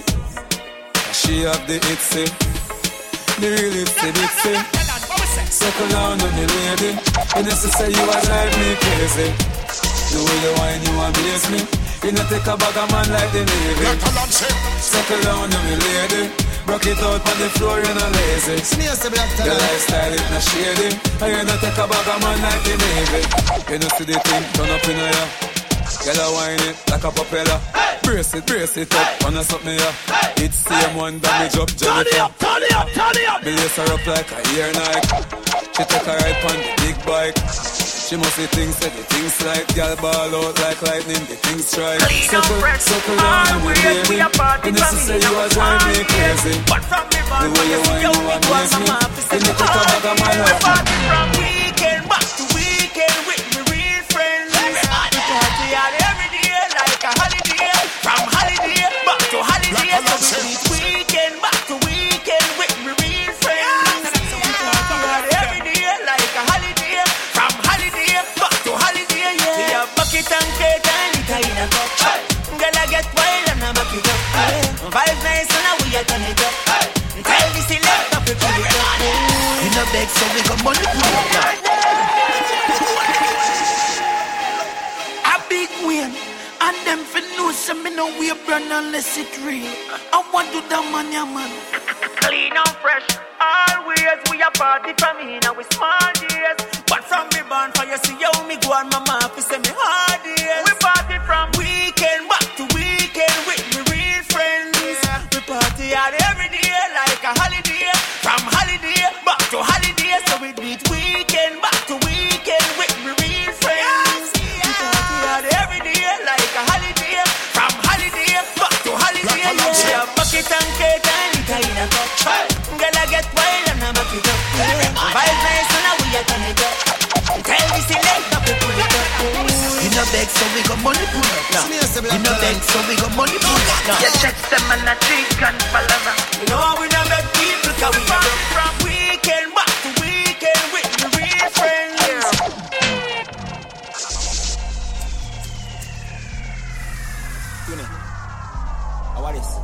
[SPEAKER 11] She have the itsy. The real itsy bitsy. Circle down on the lady. And this is say you a drive me crazy. The way you whine you amaze me. You not take a bag of man like the Navy. Circle down on me lady. Rock it out on the floor, you're not lazy. Your lifestyle is not shady. And you not take a bag of man like the Navy. You know see the thing turn up in here. Yellow wine it like a propeller. Brace it up, on a something here. It's same one damage up, Jennifer.
[SPEAKER 7] Turn it up.
[SPEAKER 11] Me lace her up like a ear Nike. She take a ride on the big bike. She must see things, say the things like girl ball out like lightning, the things strike. Circle down with me, baby. And this is say you are driving me crazy. The way you want, you amaze me. You need to come back on my life.
[SPEAKER 7] From weekend back to weekend with me real friends. We party out every day like a holiday. From holiday back to holiday, so we meet weekend back to weekend with me real friends. We party out every day like a holiday. From holiday back to holiday, yeah. We have bucket and crate and liquor in a cup. Girl, I get wild and I back it up. Vibes nice and we are turn it up. Tell the selector to pull it up. In a bag, so we got money pull it up.
[SPEAKER 14] A big win, and them for know some me no way brand unless it real. I want to the man, yeah man.
[SPEAKER 7] Clean and fresh, always we a party from here now we small days. But from me born for you see how me go and mama fi say me hard days. We party from weekend back to weekend with me real friends. We party out every day like a holiday. From holiday back to holiday, so we beat weekend back to weekend with me real friends. We party out every day like a holiday. From holiday back to holiday, yeah. We have bucket and crate and liquor in a cup. Girl, I get wild and I back it up. Vibes nice and we are turn it up. Tell the selector to pull it up.
[SPEAKER 14] In a bag, so we got money pull up now. In a bag, so we got money pull up now.
[SPEAKER 7] You check them and I drink and follow. You know we don't make people cause we from weekend back to weekend with the real friends.
[SPEAKER 5] What is?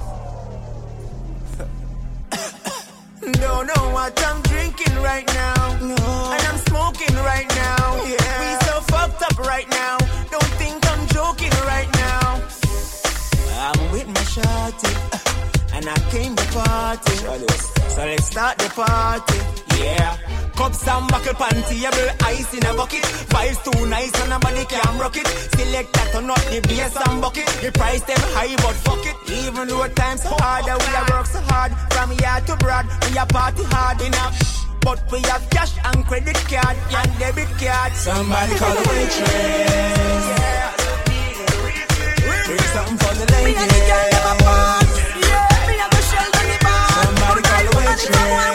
[SPEAKER 7] Don't know what I'm drinking right now. No. And I'm smoking right now. Yeah. We so fucked up right now. Don't think I'm joking right now. I'm with my shorty, and I came to party. So let's start the party. Yeah. Cups and buckle pantyable, ice in a bucket. Vibes too nice and nobody can rock it. Select that or not the bass and bucket. The price them high but fuck it. Even though times so hard, we a work so hard. From yard to broad, we a party hard enough. But we have cash and credit card and debit card.
[SPEAKER 5] Somebody call the waitress.
[SPEAKER 7] Yeah.
[SPEAKER 5] Bring something for the ladies. Somebody call the waitress.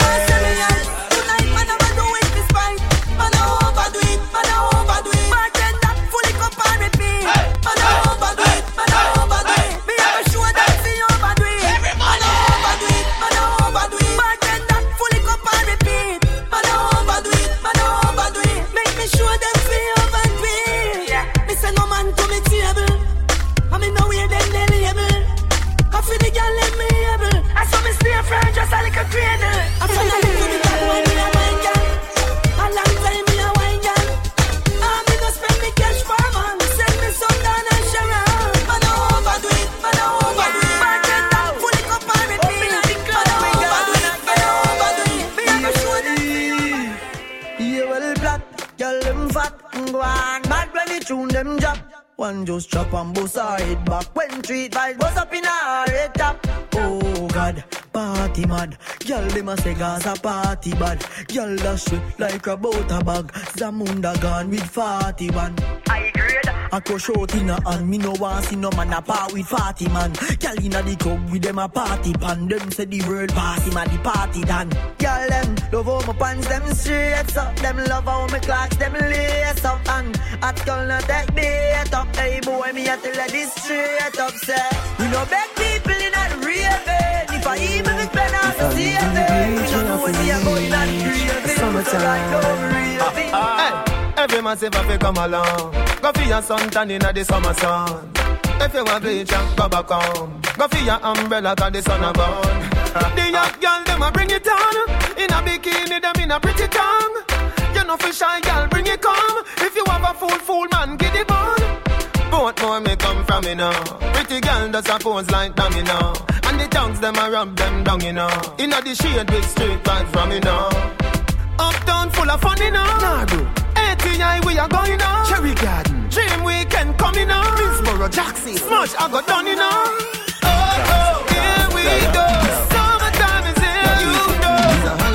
[SPEAKER 15] One just chop and bust her head back. When treat vibes bust up in her head top. Oh God, party mad. Girl dem a say Gaza party bad. Girl dash it like a butter bag. Zamunda gone with 41. I grade. I crush out in a hand. Me no want see no man a part with 40 man. Girl inna the club with them a party pan. Them say the world party man the party done. Girl them love how my pants them straight up. Them love how my clocks them lace up. And at girl not take bait up. Hey boy me a tell her this straight up. Say we no beg people in a raving. If I even spend all the saving, we don't know what we are going on craving. Summertime.
[SPEAKER 6] Every man say if come along, go for your suntan inna the summer sun. If you want bleach, go back home. Go for your umbrella 'cause the sun a burn. The young girl them a bring it on. In a bikini them in a pretty tongue. You know for shy girl bring it come. If you have a fool man get it on. Both more me come from me now. Pretty girl does a pose like dummy now. And the tongues them a rub them down you know. Inna the shade with straight vibes from me now. Uptown full of fun you know. Nah, bro. ATI we are going on. Cherry Garden. Dream Weekend coming on. Minsboro, Jackson. Smush I got done you know. Oh, here we go. Summertime is here, you know.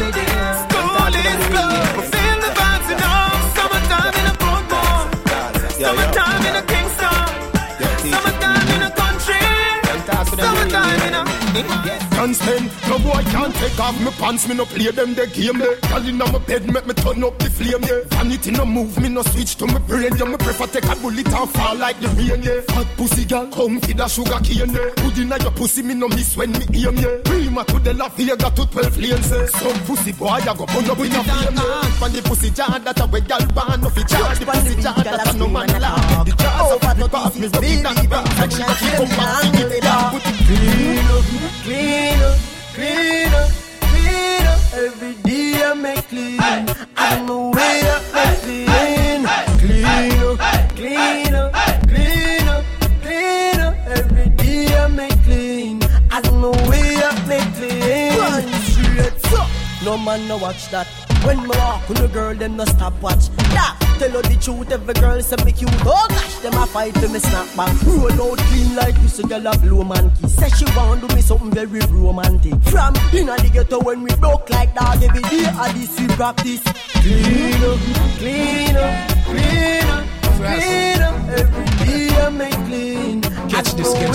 [SPEAKER 6] School is closed. Feel the vibes you know. Summertime in a Portmore. Summertime in a Kingston. Summertime in a country. Summertime in a... Can't spend, no boy can't take off my pants. Me no play them the game there. Girl inna my bed make me turn up the flame yeah. Vanity no move me no switch to my brain yeah. Me prefer take a bullet and fall like the rain yeah. Fat pussy girl come feed a sugar cane yeah. Put inna your pussy me no miss when me aim yeah. Prima to the La Vega to 12 lanes yeah. Some pussy boy I go burn up in a flame yeah. Pan the pussy jar that a way girl ban off it charge. The pussy jar that a no man laugh. The jars of the pass me stuck in that back. Section of the come in it down. Put it clean up, clean up. Clean up, clean up. Every day I make clean. I'm away up, make clean. Clean up, clean up, clean up, clean up. Every day I make clean. I'm away up, make clean. Run straight up. No man no watch that. When me walk with a girl, them no stop watch. That tell her the truth, every girl say me cute. Oh gosh, them a fight for me snap back. Roll out clean like this, a girl a blow man kiss. Say she want do me something very romantic. From inna the ghetto when we broke like dog, every day a this we practice. Clean up, clean up, clean up, clean up. Every day I make clean.
[SPEAKER 16] Catch this, catch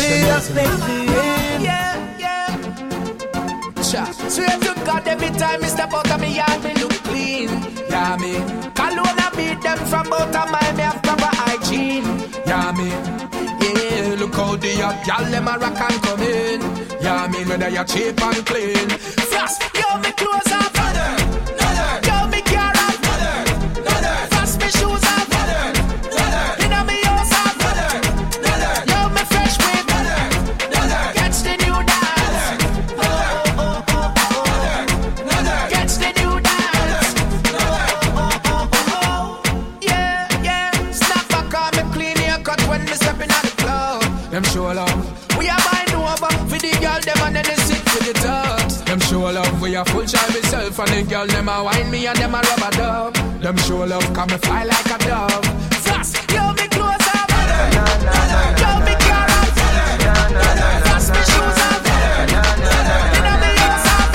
[SPEAKER 15] the
[SPEAKER 16] yeah. Swear to God, every time I step out of me yard, me look clean. Yeah, me. Cologne I beat them from out of my me have proper hygiene. Yeah, me. Yeah, look how the y'all them a rock and come in. Yeah, me. Whether you're cheap and clean. Fast, yo, me clothes off. Yo, me car off. Fast, me shoes off. Inna me house off. Yo, me fresh whip. Catch the new dance. Catch the new dance. Yeah. Snap back on me clean haircut when me stepping out the club. Them show love. We are buying over for the girl them and then they sit for the tubs. Them show love. We are full shy myself and the girl them a wine me and them a rub a dub. Them show love. Come me fly like a dove. Fast, yo me clothes off. Yo me car off. Fast me shoes off. Inna me house off.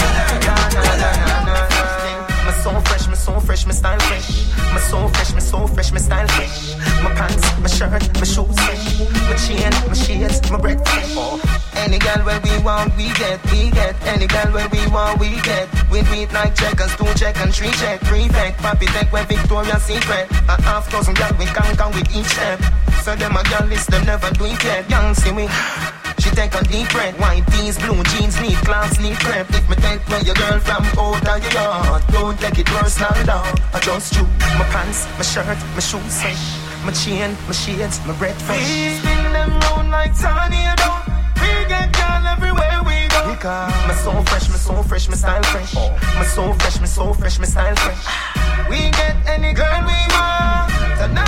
[SPEAKER 6] Me so fresh, me style fresh. Me so fresh, me style fresh. My pants, my shirt, my shoes fresh. My chain, my shades, my breath fresh. Any girl where we want, we get. Any girl where we want, we get. We do it like checkers, 2 check and 3 check. Prefect, Papi Tech, where Victoria's Secret. 1,500 girl we can with each step. So them a girl list, them never do it yet. Young see me. She take a deep breath. White tees, blue jeans, neat clothes, neat crepe. If me take where your girl from out of your yard, don't take it personal down. I just you, my pants, my shirt, my shoes fresh. My chain, my shades, my breath fresh. We spin them round like tornado. We get girl everywhere we go. Me so fresh, my style fresh. Me so fresh, my style fresh. We get any girl we want. Na.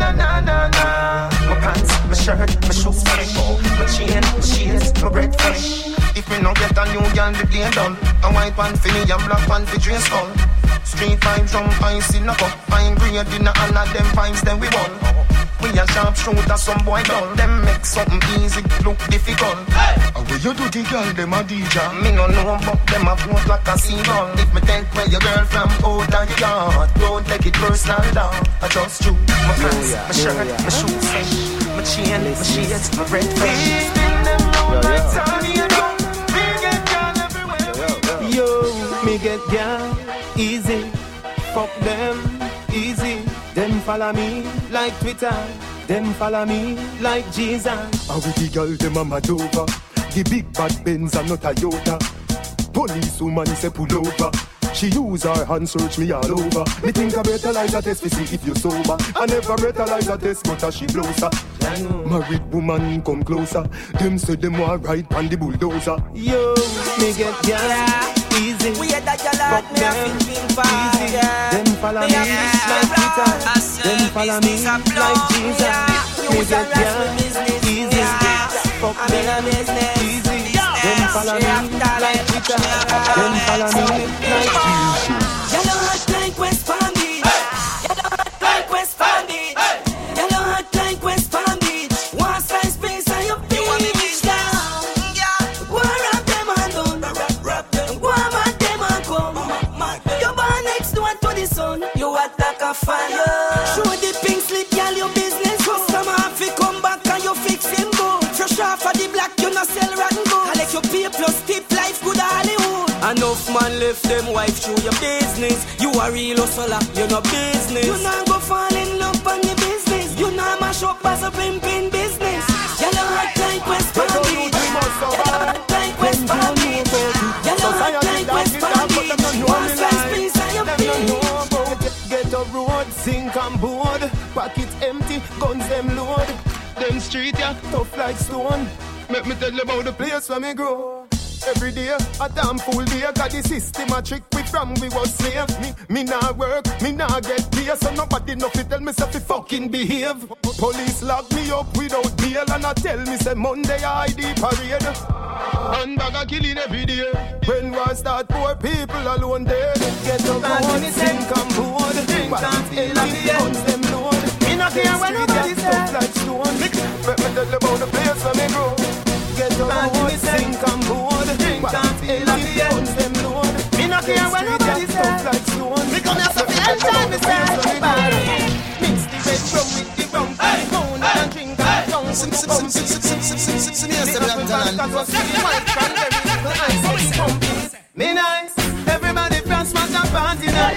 [SPEAKER 6] My pants, my shirt, my shoes fresh. My chain, my shades, my breath fresh. If me no get a new girl, the play done. A white one for me and black one for Dre Skull. Street vibes from ice in a cup. Fine grade in all of them vibes, then we won.
[SPEAKER 12] We a sharp shooter, some boy dull. Them make something easy look difficult. And when you do the girl, them a DJ. Me no know but them a vote like a seagull. If me take away your girl from out of your yard, don't take it personal down. I just you, my pants, my shirt, my shoes, my chain, my shades, my red face. Spin them round like tornado. Me get girl everywhere.
[SPEAKER 6] Yo, me get girl easy. Fuck them easy. Them follow me like Twitter. Them follow me like Jesus. And with the girl, them a mad over. The big bad Benz and not Toyota. Police woman say pull over. She use her hand search me all over. Me think I brutalize a test to see if you sober. I never brutalize a test but she blows her. Married woman come closer. Them say them want ride on the bulldozer. Yo, me get gas easy.
[SPEAKER 9] We had that y'all me a thinking fast.
[SPEAKER 6] Easy. Them follow me like Peter. Them follow me like Jesus. Me get gas easy. Fuck them easy. Them follow me like Peter. Them follow me like Jesus.
[SPEAKER 9] Yellow hot like West Palm Beach. Yellow hot like West Palm Beach. Yellow hot like West Palm Beach. One slice space and you beach down. Go rap them and down. Go mad them and come. You born next door to the sun. You attack a fire. Show the pink slip, girl, your business. Customer have to come back and you fix him good. Fresh off of the black, you no sell rotten good. I let you pay plus tip, life good Hollywood.
[SPEAKER 16] Enough man left them wife through your business. You a real hustler, you no business.
[SPEAKER 9] You not go fall in love on the business. You not mash up as a pimpin' business. Yellow hot like West Palm Beach. Yellow hot like West Palm Beach. Yellow hot like West Palm Beach. One slice piece and you beach.
[SPEAKER 6] Get a road, sink and board. Pockets empty, guns them load. Them street ya, tough like stone. Make me tell you about the place where me grow. Every day, a damn fool day. Got the system a trick we from we was slave. Me nah work, me nah get pay. So nobody no fi tell me say fi fucking behave. Police lock me up without bail. And I tell me say Monday I ID parade. And bag a killing every day. When war start, poor people alone dead. Get up on sink and board. But empty guns them load.
[SPEAKER 9] Me not care when nobody say.
[SPEAKER 6] Tough like stone. Make me tell you about the place where me grow. Get up on sink and board. Empty guns them load.
[SPEAKER 9] Me not care when nobody say.
[SPEAKER 6] Tough like stone.
[SPEAKER 9] Me come here so fi enjoy myself.
[SPEAKER 6] Mix the red rum with the rum. Pound and drink and tongue. Me nice. Everybody from smash and party night.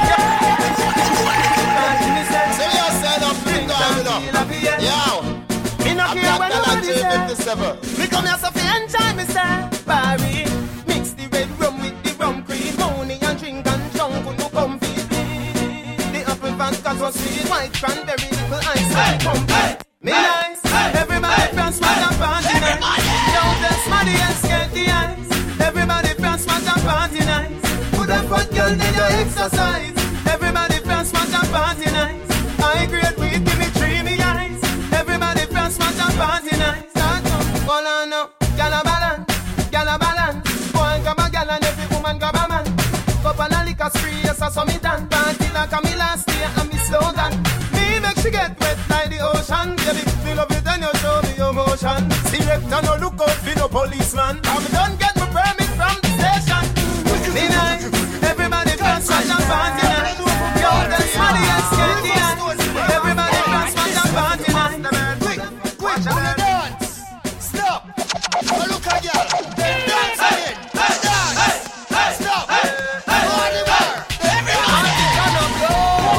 [SPEAKER 1] So you said up, bring down, yo.
[SPEAKER 6] Me not care when nobody say.
[SPEAKER 1] Me
[SPEAKER 6] come here so fi enjoy myself. Barry, mix the red rum with the rum cream. Honey and drink and drunk with no comfy. The apple vodka was sweet, white cranberry, little ice and pumpkin. Me nice, everybody from smash and party night. Don't test money and skate the ice. Everybody from smash and party night. Put a fat girl in your exercise. Everybody from smash and party night. I grade weed, give me dreamy eyes. Everybody from smash and party night. Start up, all on up, gyal a balance. Boy grab a gyal and every woman grab a man. Cup and a liquor spree, yes I saw me done. Party like a me last year and me slow down. Me make she get wet like the ocean, baby. Me love it and you show me your motion. Selector no look out for no policeman. I'm done get my permit from the station. Me nice, everybody dance and party night. Yo, dance money and skate the ice. Everybody dance and party night. Quick, dance. Stop.
[SPEAKER 1] Oh, look at you. Dance again. Dance. Stop. On the bar. Everybody turn up low.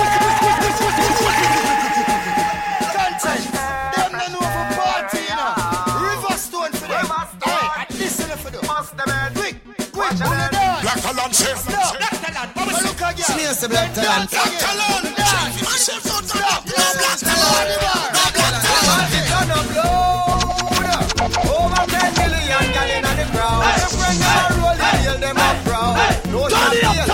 [SPEAKER 1] Content. Them no know for party, you know. River Stone for them. Hey, listen for them. Quick. On the dance.
[SPEAKER 2] Black Talon, chef.
[SPEAKER 1] Stop. Oh, look at you.
[SPEAKER 2] Smears the Black Talon.
[SPEAKER 1] Black Talon. Dance. Stop. No Black Talon. On the bar.
[SPEAKER 2] No Black Talon.
[SPEAKER 6] Turn up loud. Over 10 million gal in the crowd. Your friends are rolling, hail them up proud. No turn it up.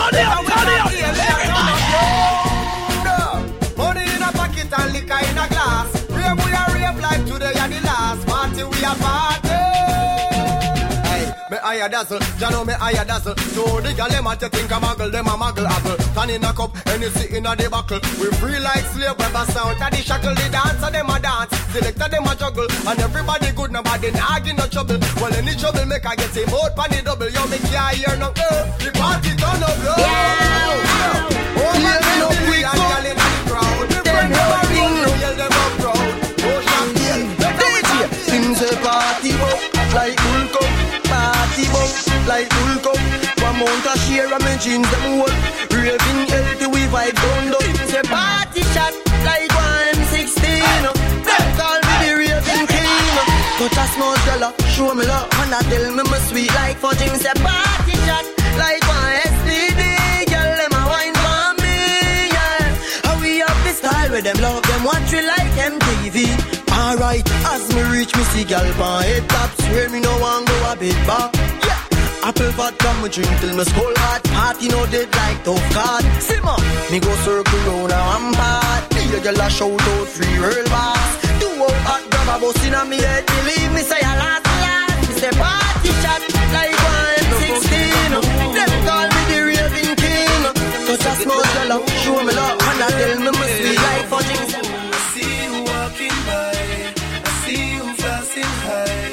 [SPEAKER 6] Money in a pocket and liquor in a glass. Rave we a rave like today and the last. Party we a party. Hey, me I higher dazzle. You know me higher dazzle. So the gal them at you think a muggle, them a muggle apple. Turn in a cup, and you sit in a the buckle. We free like slave, web a sound. At the shackle, the dancer, them a dance. Selector, them a juggle. And everybody good, nobody nagging no trouble. Well, any trouble make I get him out pan the double. Yo, me can't hear no the party turn up, yo. Oh, man, we no quick and gal in the crowd. Them never ring, no yell them up proud. Oh, champagne, DJ,
[SPEAKER 12] things a party bump like Hulk up. Party bump like Hulk up. One mount a share of my jeans them hold. Raving healthy we vibe down low. Things a party shot like 1M16. Them call me the raving king. Touch a small dollar, show me love. And I tell me my sweet like for things a party shot like 1STD. Girl, them a wine for me, yeah. How we up the style with them love them watch we like MTV. Alright, as me reach me see gal pan head top. Swear me no one go a bit back. Yeah, apple vodka me drink till me skull hot. Party no dead like tough card. Simmer, me go circle round a rampart. Be a gal a shout out free world boss. Do out hot grab a bus inna me head. Believe me say a last. Me say party shot like 1M16. Them call me the raving king. Cause a small gal show me love. And I tell me must be like for things.
[SPEAKER 13] I see you walking by. I see you flashing high.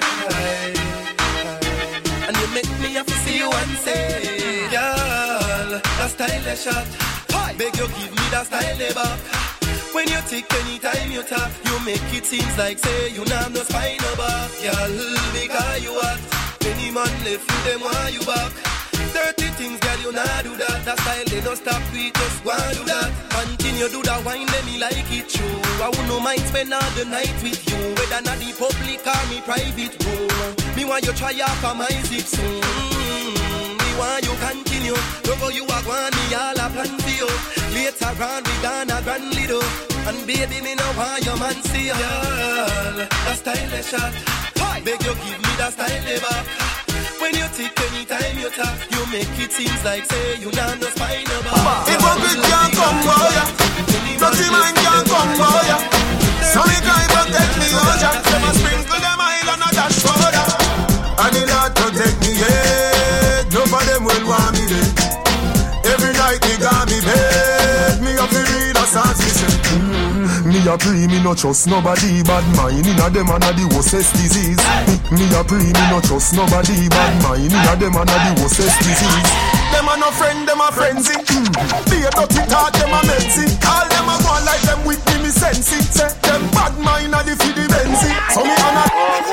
[SPEAKER 13] And you make me have to see you and say, girl, that style a shot. Beg you give me that style a back. When you tick anytime you talk, you make it seems like say you know no spine no back. Girl, because you hot. Any man left you them want you back. 30 things, girl, you nah do that. That style they no stop, we just want do that. Continue do that wine, let me like it true. I would no mind spend all the night with you. Whether not the public or me private room. Me want you try out for my zip soon. Me want you continue. Look how you are going, me all a plan for you. Later on we gonna grand little. And baby, me no want your man see you. Girl, that style is shot. Beg you give me that style back. When you tick anytime you talk, you make it seems like say you know no spine about.
[SPEAKER 17] Hypocrite can't come for ya. Dirty mind can't come for ya. So me try protect me, oh Jack. Them a sprinkle them oil and a dash soda. And the Lord protect me, yeah. None of them will want me dead. Every night they got me bed. Me up to read a song, me say. Me a pray, me no trust nobody. Bad mind inna them and a the worstest disease. Me a pray, me no trust nobody. Bad mind inna them and a the worstest disease. Them a no friend, them a frenzy. Be a dirty talk, them a messy. All them a go like them with me sense it. Say them bad mind a the fi the Benzi. So me a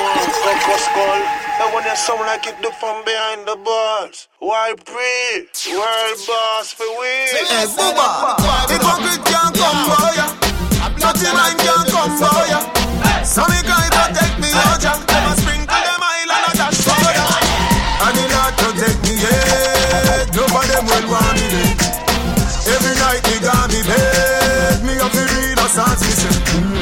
[SPEAKER 18] and when you sound like it do from behind the bars. Why pray? World boss for we.
[SPEAKER 17] Hey, Booba, hypocrite can't come for ya. Dirty mind can't come for ya. So me can't protect me, oh Jack. Them a sprinkle them oil and a dash soda. And the Lord protect me, yeah. None of them will want me dead. Every night they got me bed. Me up to read a song, me say.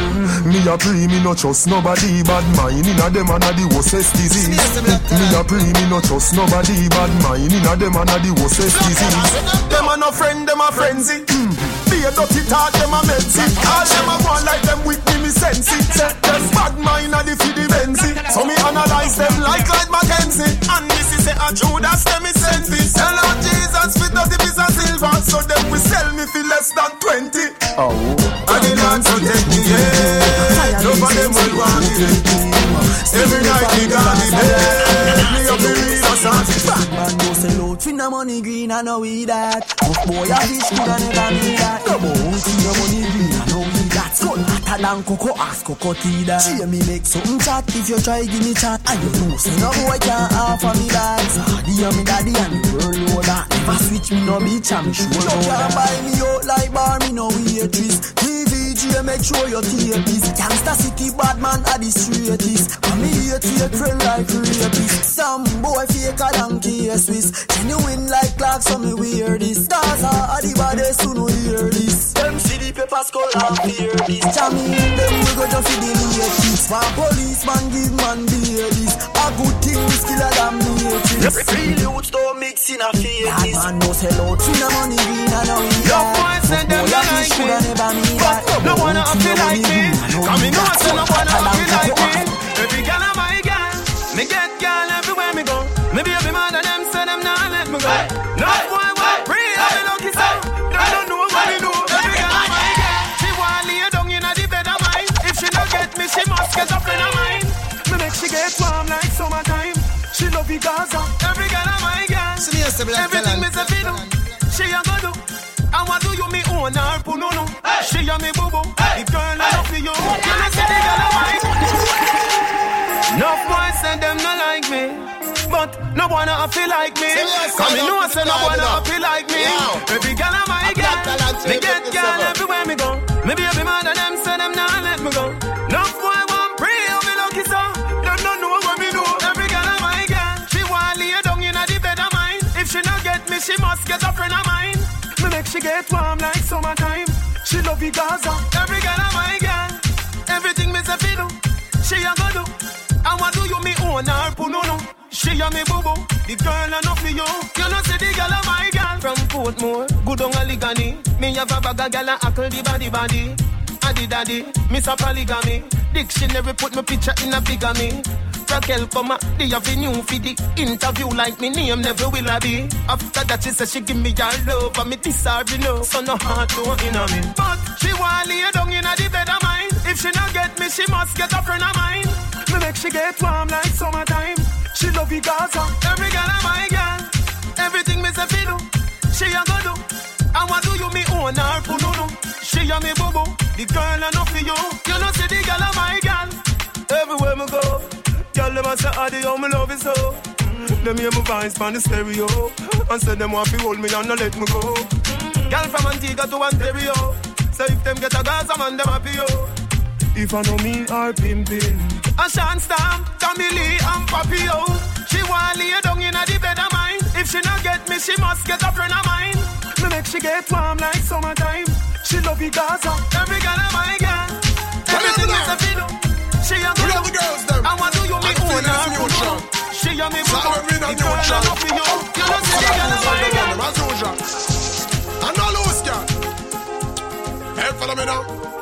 [SPEAKER 17] Me a pray, me no trust nobody. Bad mind inna them and a the worstest disease. Me a pray, me no trust nobody. Bad mind inna them and a the worstest disease. Them a no friend, them a frenzy. Be a dirty talk, them a messy. All them a go like them with me sense it. Say them bad mind a the fi the Benzi. So me analyze them like Mackenzie. And this is a Judas, them is sent this. Sell out Jesus for 30 pieces of silver. So them we sell me for less than 20. Oh, and the Lord protect me, yeah. None of them will want me dead. Every night they got me dead. Me up the real assassin.
[SPEAKER 15] Bad man go sell out for no money green, I know we that. But boy a fish could I never need that. No more for no money green, I know we that. Skull hotter than cocoa, ask cocoa tea that. See me make something chat if you try give me chat. And you know say no boy can't offer me that. Daddy and me daddy and the world know that. Never switch me no bitch and me sure know that. You can't buy me out like bar, me no waitress. TVG make sure you tape this. Gangsta city bad man are the straightest. And me hate your friend like rapist. Some boy faker than K-Swiss. Genuine like Clark, so me wear this. Gaza are the baddest who no hear this. Them see the paper skull and fear this. Jammy, them we go just see the latest. One policeman give man beer this. A good thing is killer than matrix. Real youths don't mix in a fake this. That man no sell out for no money green and no weed.
[SPEAKER 11] Your boy said them you like me, but no one up to like me. Come in out, so no one up to like me. Every girl am my girl. Me get girl everywhere me go. Me baby man and them say them nah let me go. No boy want free, I'm a lucky son. They don't know what we do. Every girl my girl, she want lay down in the bed of mine. If she don't get me, she must get a friend of mine. Me make she get warm like summertime. She love the Gaza. Every girl of my girl, everything me say fi do, she a go do. And what do you me own her punono? She a me boo boo. The girl I love for you. You know see the girl of mine. Enough boys say them not like me, but no one a feel like me. Come me know say no one a feel like me. Every girl of my girl, me get girl everywhere me go. Me baby man and them say them not let me go. Enough boy want pray on me lucky so. Them don't know what me do. Every girl of my girl, she want lay down in the bed of mine. If she not get me, she must get a friend of mine. Me make she get warm like summertime. She love the Gaza. Every girl of my girl, everything me say fi do, she a go do. And what do you me own her punono? She a me boo boo. The girl enough for you. You know see the girl of my girl. From Portmore, good on a ligani. Me have a bag of girl and ackle the body. Addy daddy, miss a polygamy. Dictionary put my picture in a bigamy. Raquel come a the avenue for the interview like me name never will I be. After that she said she give me her love and me disargue no. So no heart no in a me. But she want lay down in a the bed of mine. If she not get me, she must get a friend of mine. Me make she get warm like summertime. She love the Gaza. Every girl of my girl, everything me say fi do, she a go do. And what do you me own her punono? She a me boo boo. The girl enough for you. You know see the girl of my girl. Everywhere me go, girl them a say Adi how me love you so. Them hear my voice on the stereo and say them want to hold me and not let me go. Girl from Antigua to Ontario, so if them get a Gaza man them happy yo. If I know me or pimpin', a Sean Stamp, Camille and Papio. She want lay down in the bed of mine. If she not get me, she must get a friend of mine. Me make she get warm like summertime. She love the Gaza. Every girl of my girl, everything is a video. She a good love the girls them. And what do you mean own her? She a me boo boo. The girl I love for you. You don't see the girl of my girl.
[SPEAKER 17] And no lose girl. Hey, follow me now.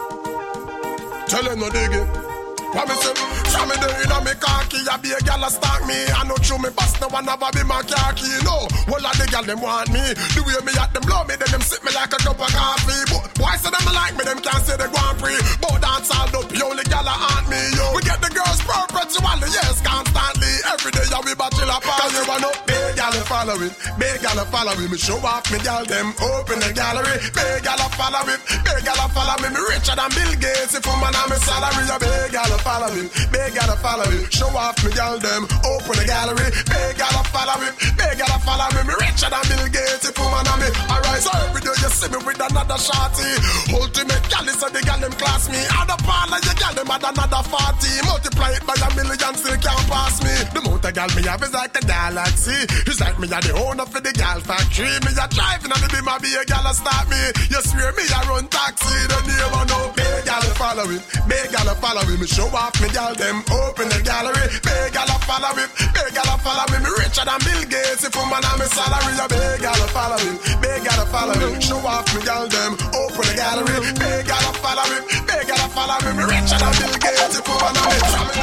[SPEAKER 17] Tell him no dig it. Promise him. Show me the inna me khaki. I be a gal a stalk me. I know through me bust no one ever be my khaki. No, all of the gal them want me. The way me at them blow me, then them sit me like a cup of coffee. But why say them like me? Them can't say they Grand Prix. But dance all up, the only gal a haunt me. Yo, we get the girls perpetually, yes, constantly. Every day I we bachelor party. Cause you wanna big gal follow it, big gal follow me. Me show off me gal them open the gallery. Big gal follow it, big gal follow me. Me richer than Bill Gates. If I'm on my salary, a big gal follow me, big gal follow me. Show off me gal them open the gallery. Big gal follow me, big gal follow me. Me richer than Bill Gates. If I'm on me, alright. So every day you see me with another shorty. Ultimate gal is so the gal them class me. Other part of the gal them had another 40. Multiply it by a million, still can't pass me. The amount of gal me have is like a galaxy. It's like me a the owner for the gal factory. Me a driving and the beam a be a gal a start me. You swear me a run taxi. The name I know. Big gal follow it, big gal follow me. Me show off me gal them open the gallery. Big gal follow it, big gal follow me. Me richer than Bill Gates. If I'm on my salary, a big gal follow me, big gal follow me. Show off me gal them open the gallery. Big gal follow me, big gal follow me. Me richer than Bill Gates. If I'm on my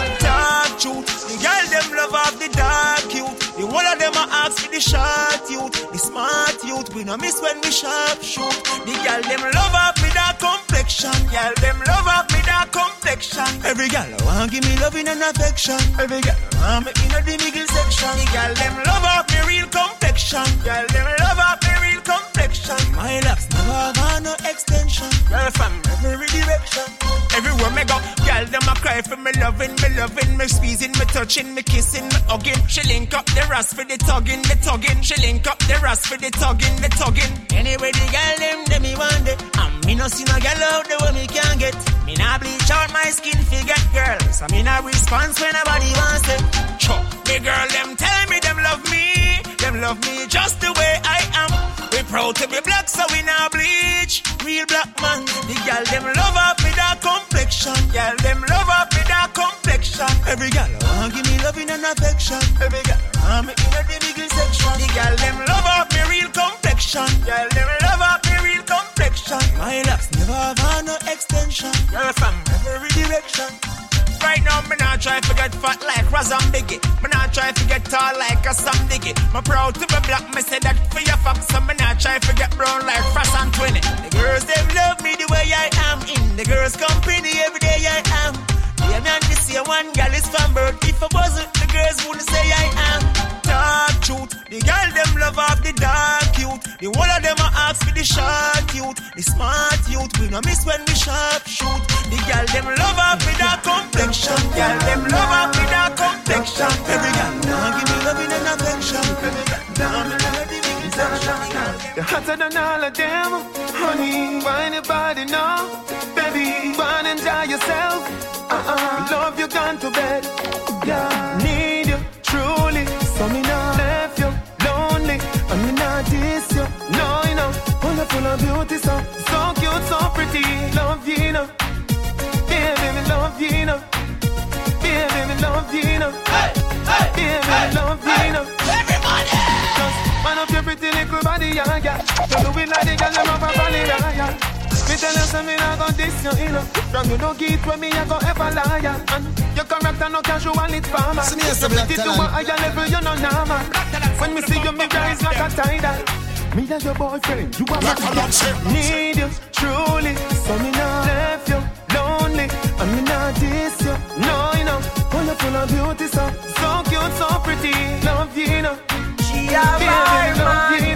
[SPEAKER 7] dark truth, the girl them love off the dark youth. The one of them a ask for the short youth, the smart youth. We no miss when we sharp shoot. The girl them love off me that complexion. Girl them love off me that complexion. Every girl want give me loving and affection. Every girl want me in the middle section. The girl them love off me real complexion. Girl them love off me real complexion. My locks never have no extension. Girl from every direction. Everywhere me go, girl them a cry for me loving, me squeezing, me touching, me kissing, me hugging. She link up the rest for the tugging, the tugging. She link up the rest for the tugging, the tugging. Anyway, the girl them me want it. And me no see no girl out the way me can get. Me nah bleach out my skin figure, girl. So me nah response when nobody wants it. Chop, the girl them tell me them love me. Them love me just the way I am. We proud to be black, so we nah bleach. Real black man. The girl them love up with that complexion. Girl them love up with that complexion. Every girl want give me loving and affection. Every girl want me in the middle section. The girl them love up me real complexion. Girl them love up me real complexion. My locks never have no extension. Girl from every direction.
[SPEAKER 19] Right now, me not try to get fat like Razam Biggie. Me not try to get tall like a Sam Diggy. Me proud to be black, me say that for your fuck. So me not try to get brown like Frost and Twinny. The girls, they love me the way I am. In the girls' company every day I am. Yeah, man, this year one girl is from birth. If I wasn't, the girls wouldn't say I am. Talk truth, the girl them love off the dark youth. The whole of them are ask for the short youth. The smart youth, we no miss when we sharp shoot. The girl them love off with that complexion. Girl them love off with that complexion. Every girl now give me loving and affection. Every girl now me love give me affection.
[SPEAKER 6] You're hotter than all of them, honey. Why anybody know? Baby, go and enjoy yourself. Love you gone to bed. Yeah, need you truly. So me not left you lonely. And me not diss you. No, you know, full of beauty, so cute, so pretty. Love you, know. Baby, me love you, know. Baby, me love you, know. Baby, me love you, know. Everybody, just man up your pretty little body, yeah, yeah. Don't do it like the girl them up a valley, yeah, yeah. Me tell you something, I gon' diss you, you know. From you no get when me, I gon' ever lie. And your character no casual, it's farmer. Pretty to a higher level, you know normal. When me see you, me rise like a tidal. Me and your boyfriend, you are my need you, truly. So me not left you lonely. And me not diss you, no, you know. Full of beauty, so cute, so pretty. Love you, you know.
[SPEAKER 15] She a my man,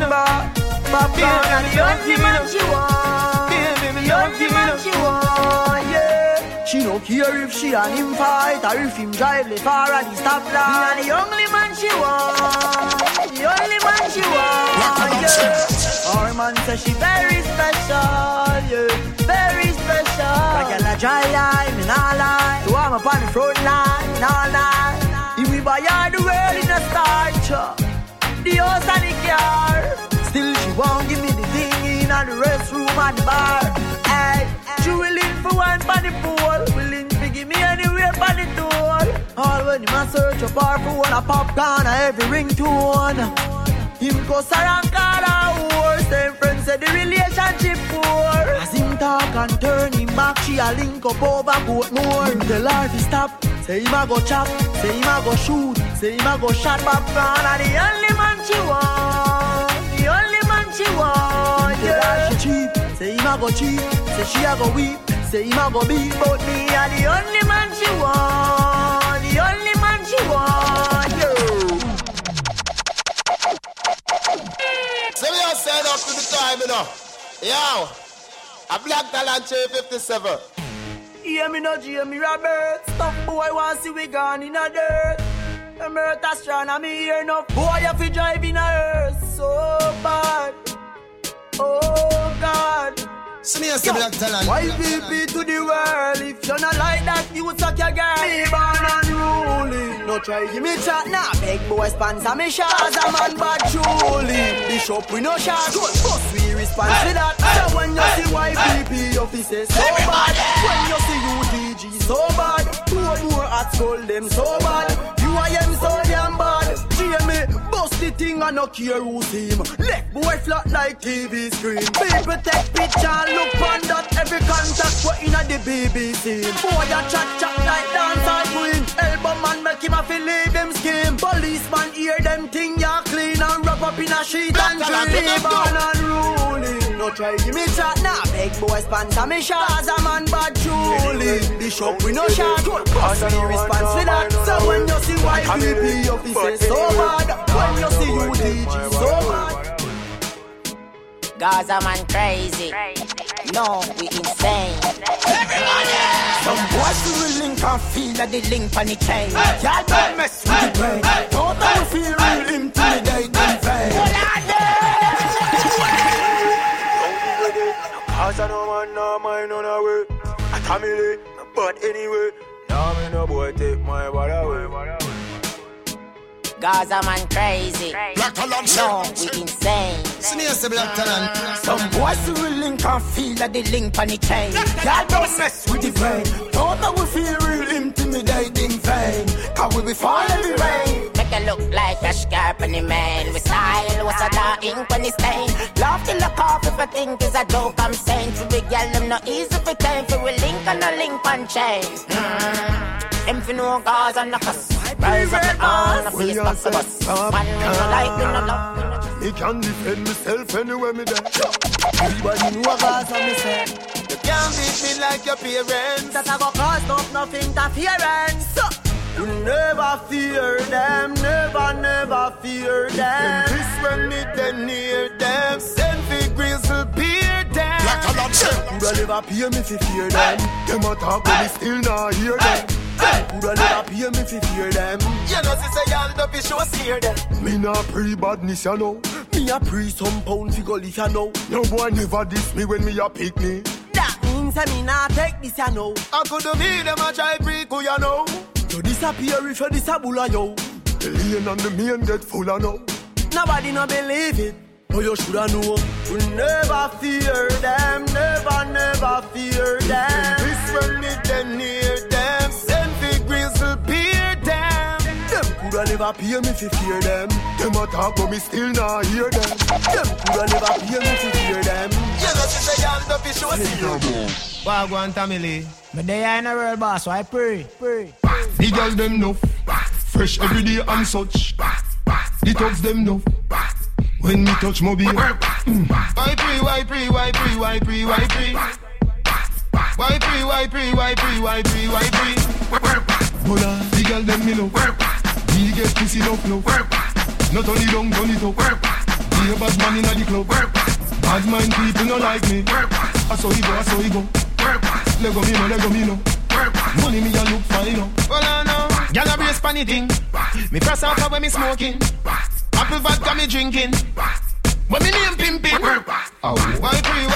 [SPEAKER 15] but the only man she want. The only man she want, yeah. She no care if she and him fight or if him drive the far at the stoplight. The only man she want. The only man she want, yeah. Our man says she very special, yeah. Very special. Like a dry line, me nah lie. So I'm up on the front line, nah lie. If we buy all the world in a starch, the house and the car. Still she won't give me the thing in the restroom and the bar. Hey, she willing for one for the pool, willing to give me anywhere for the tool. All when him a search a bar for one a popcorn a every ringtone. Him go around call her whore. Same friends say the relationship poor. As him talk and turn him back, she a link up over Portmore. Him tell her to stop, say him a go chop, say him a go shoot, say him a go shot popcorn. And the only man she want, the only man she want, yeah. She cheap, say him a go cheap, say she a go weep, say him a go beat. But me a the only man she want, the only man she want, yeah.
[SPEAKER 17] So we are set up to the time, you know. Yo, a Black Talent 57.
[SPEAKER 15] Hear me no Jamie Roberts. Stuff boy want see we gone in a dirt. Them earth astronomy here enough. Boy you fi drive in a earth so bad. Oh God.
[SPEAKER 17] Sneeze Black Talent.
[SPEAKER 15] Why VP to the world? If you not like that, you suck your girl. Me born unruly. No try give me chat now. Big boy sponsor me shots. A man bad truly. Bishop we no shot. First we respond to that. So when you see YPP officers so bad. When you see UDG so bad. Two more at school them so bad. UIM so damn bad. Jamie bust the thing and no care who see him. Left boy flat like TV screen. People take picture. Look on that every contact we're in the BBC. Boy a chat like dancehall queen. Elbow man make him a feel leave him skin. Policeman hear them thing ya clean and wrap up in a sheet and dream. Born unruly. No try give me chat now. Big boy sponsor me shots. A man bad truly. Bishop we no shot. Cause me response to that. So when you see YPP officers so bad. When you see UDG so bad.
[SPEAKER 20] Gaza man crazy. No, we insane.
[SPEAKER 14] Everybody! Some boys will link and feel that they link on the chain. Y'all don't mess with the brain. Don't know we feel real intimidating vain.
[SPEAKER 6] Cause I know man, no mind on our way. I come in but anyway. Now me no boy take my body away.
[SPEAKER 20] Gaza man crazy. No, we insane.
[SPEAKER 17] Sneeze Black Talent.
[SPEAKER 14] Some boys will link and feel that they link on the chain. Y'all don't mess with the brain. Don't know we feel real intimidating vain. Cause we be fall every rain.
[SPEAKER 20] Make it look like a scarp on the man. We style was a dark ink on the stain. Love to look off if I think is a joke I'm saying. To be girl them not easy for time. For we link on a link on chain. Them fi no cause and no cuss. Rise up the arm, no face back to bus. Man, we no like, we no love.
[SPEAKER 6] Me can defend myself anywhere me there.
[SPEAKER 15] Everybody know about what me say.
[SPEAKER 6] You can't beat me like your parents.
[SPEAKER 15] That I go cause no interference. You never fear them, never fear them.
[SPEAKER 6] This when me then near them. Send fi grizzle beer them. Like a lot
[SPEAKER 15] Coulda never pay me fi fear them.
[SPEAKER 6] Them a talk but me still not hear them.
[SPEAKER 15] Coulda never pay me fi fear them.
[SPEAKER 6] You know sister y'all don't be sure scare them. Me not pre-badness you know.
[SPEAKER 15] Me a pre some pound fi go live you know.
[SPEAKER 6] No boy never diss me when me a pick me.
[SPEAKER 15] That means I me not take this you know.
[SPEAKER 6] I coulda be them a try pre-cool you know.
[SPEAKER 15] You disappear if you disabula yo.
[SPEAKER 6] The lane and the main get full of no.
[SPEAKER 15] Nobody no believe it, but you shoulda know. You never fear them, never fear them.
[SPEAKER 6] This when me then near them. Send fi grizzle beer them.
[SPEAKER 15] Them coulda never pay me fi fear them.
[SPEAKER 6] Them a talk but me still not hear them.
[SPEAKER 15] Them coulda never pay me fi fear them.
[SPEAKER 6] You know sister y'all don't be sure scare them.
[SPEAKER 19] Wagwan Tamile.
[SPEAKER 9] But they are in a real boss, so I pray.
[SPEAKER 6] The girl them know, fresh every day and such. The thugs them know, when me touch mobile. Why pre? Bola, the girl them me know, we get pussy enough love. Not only long, turn it up. Be a bad man inna the club. Bad mind people no like me. I saw he go. Lego me no. Money me a look fine no.
[SPEAKER 19] Well I know, gyal a brace funny thing. Me press out when me smoking. Apple vodka me drinking. When me name pimping. Why pre?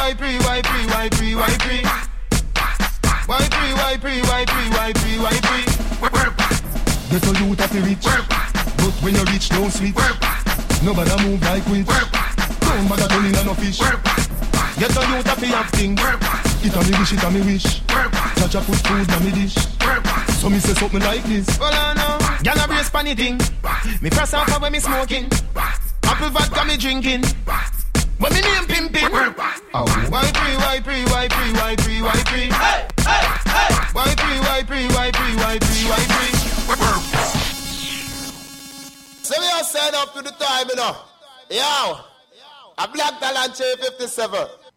[SPEAKER 6] Get a youth at the rich, but when you rich don't sweet. Nobody move like witch. Don't bother turning on no fish. Get a youth at the acting. It a me wish. Chacha put food on me dish. So me say something like this.
[SPEAKER 19] Well I know, gyal a brace funny thing. Me press out when me smoking. Apple vodka me drinking. When me name pimping. Why pre?
[SPEAKER 17] So we are set up to the time, you know. Yo, a Black Talent J57.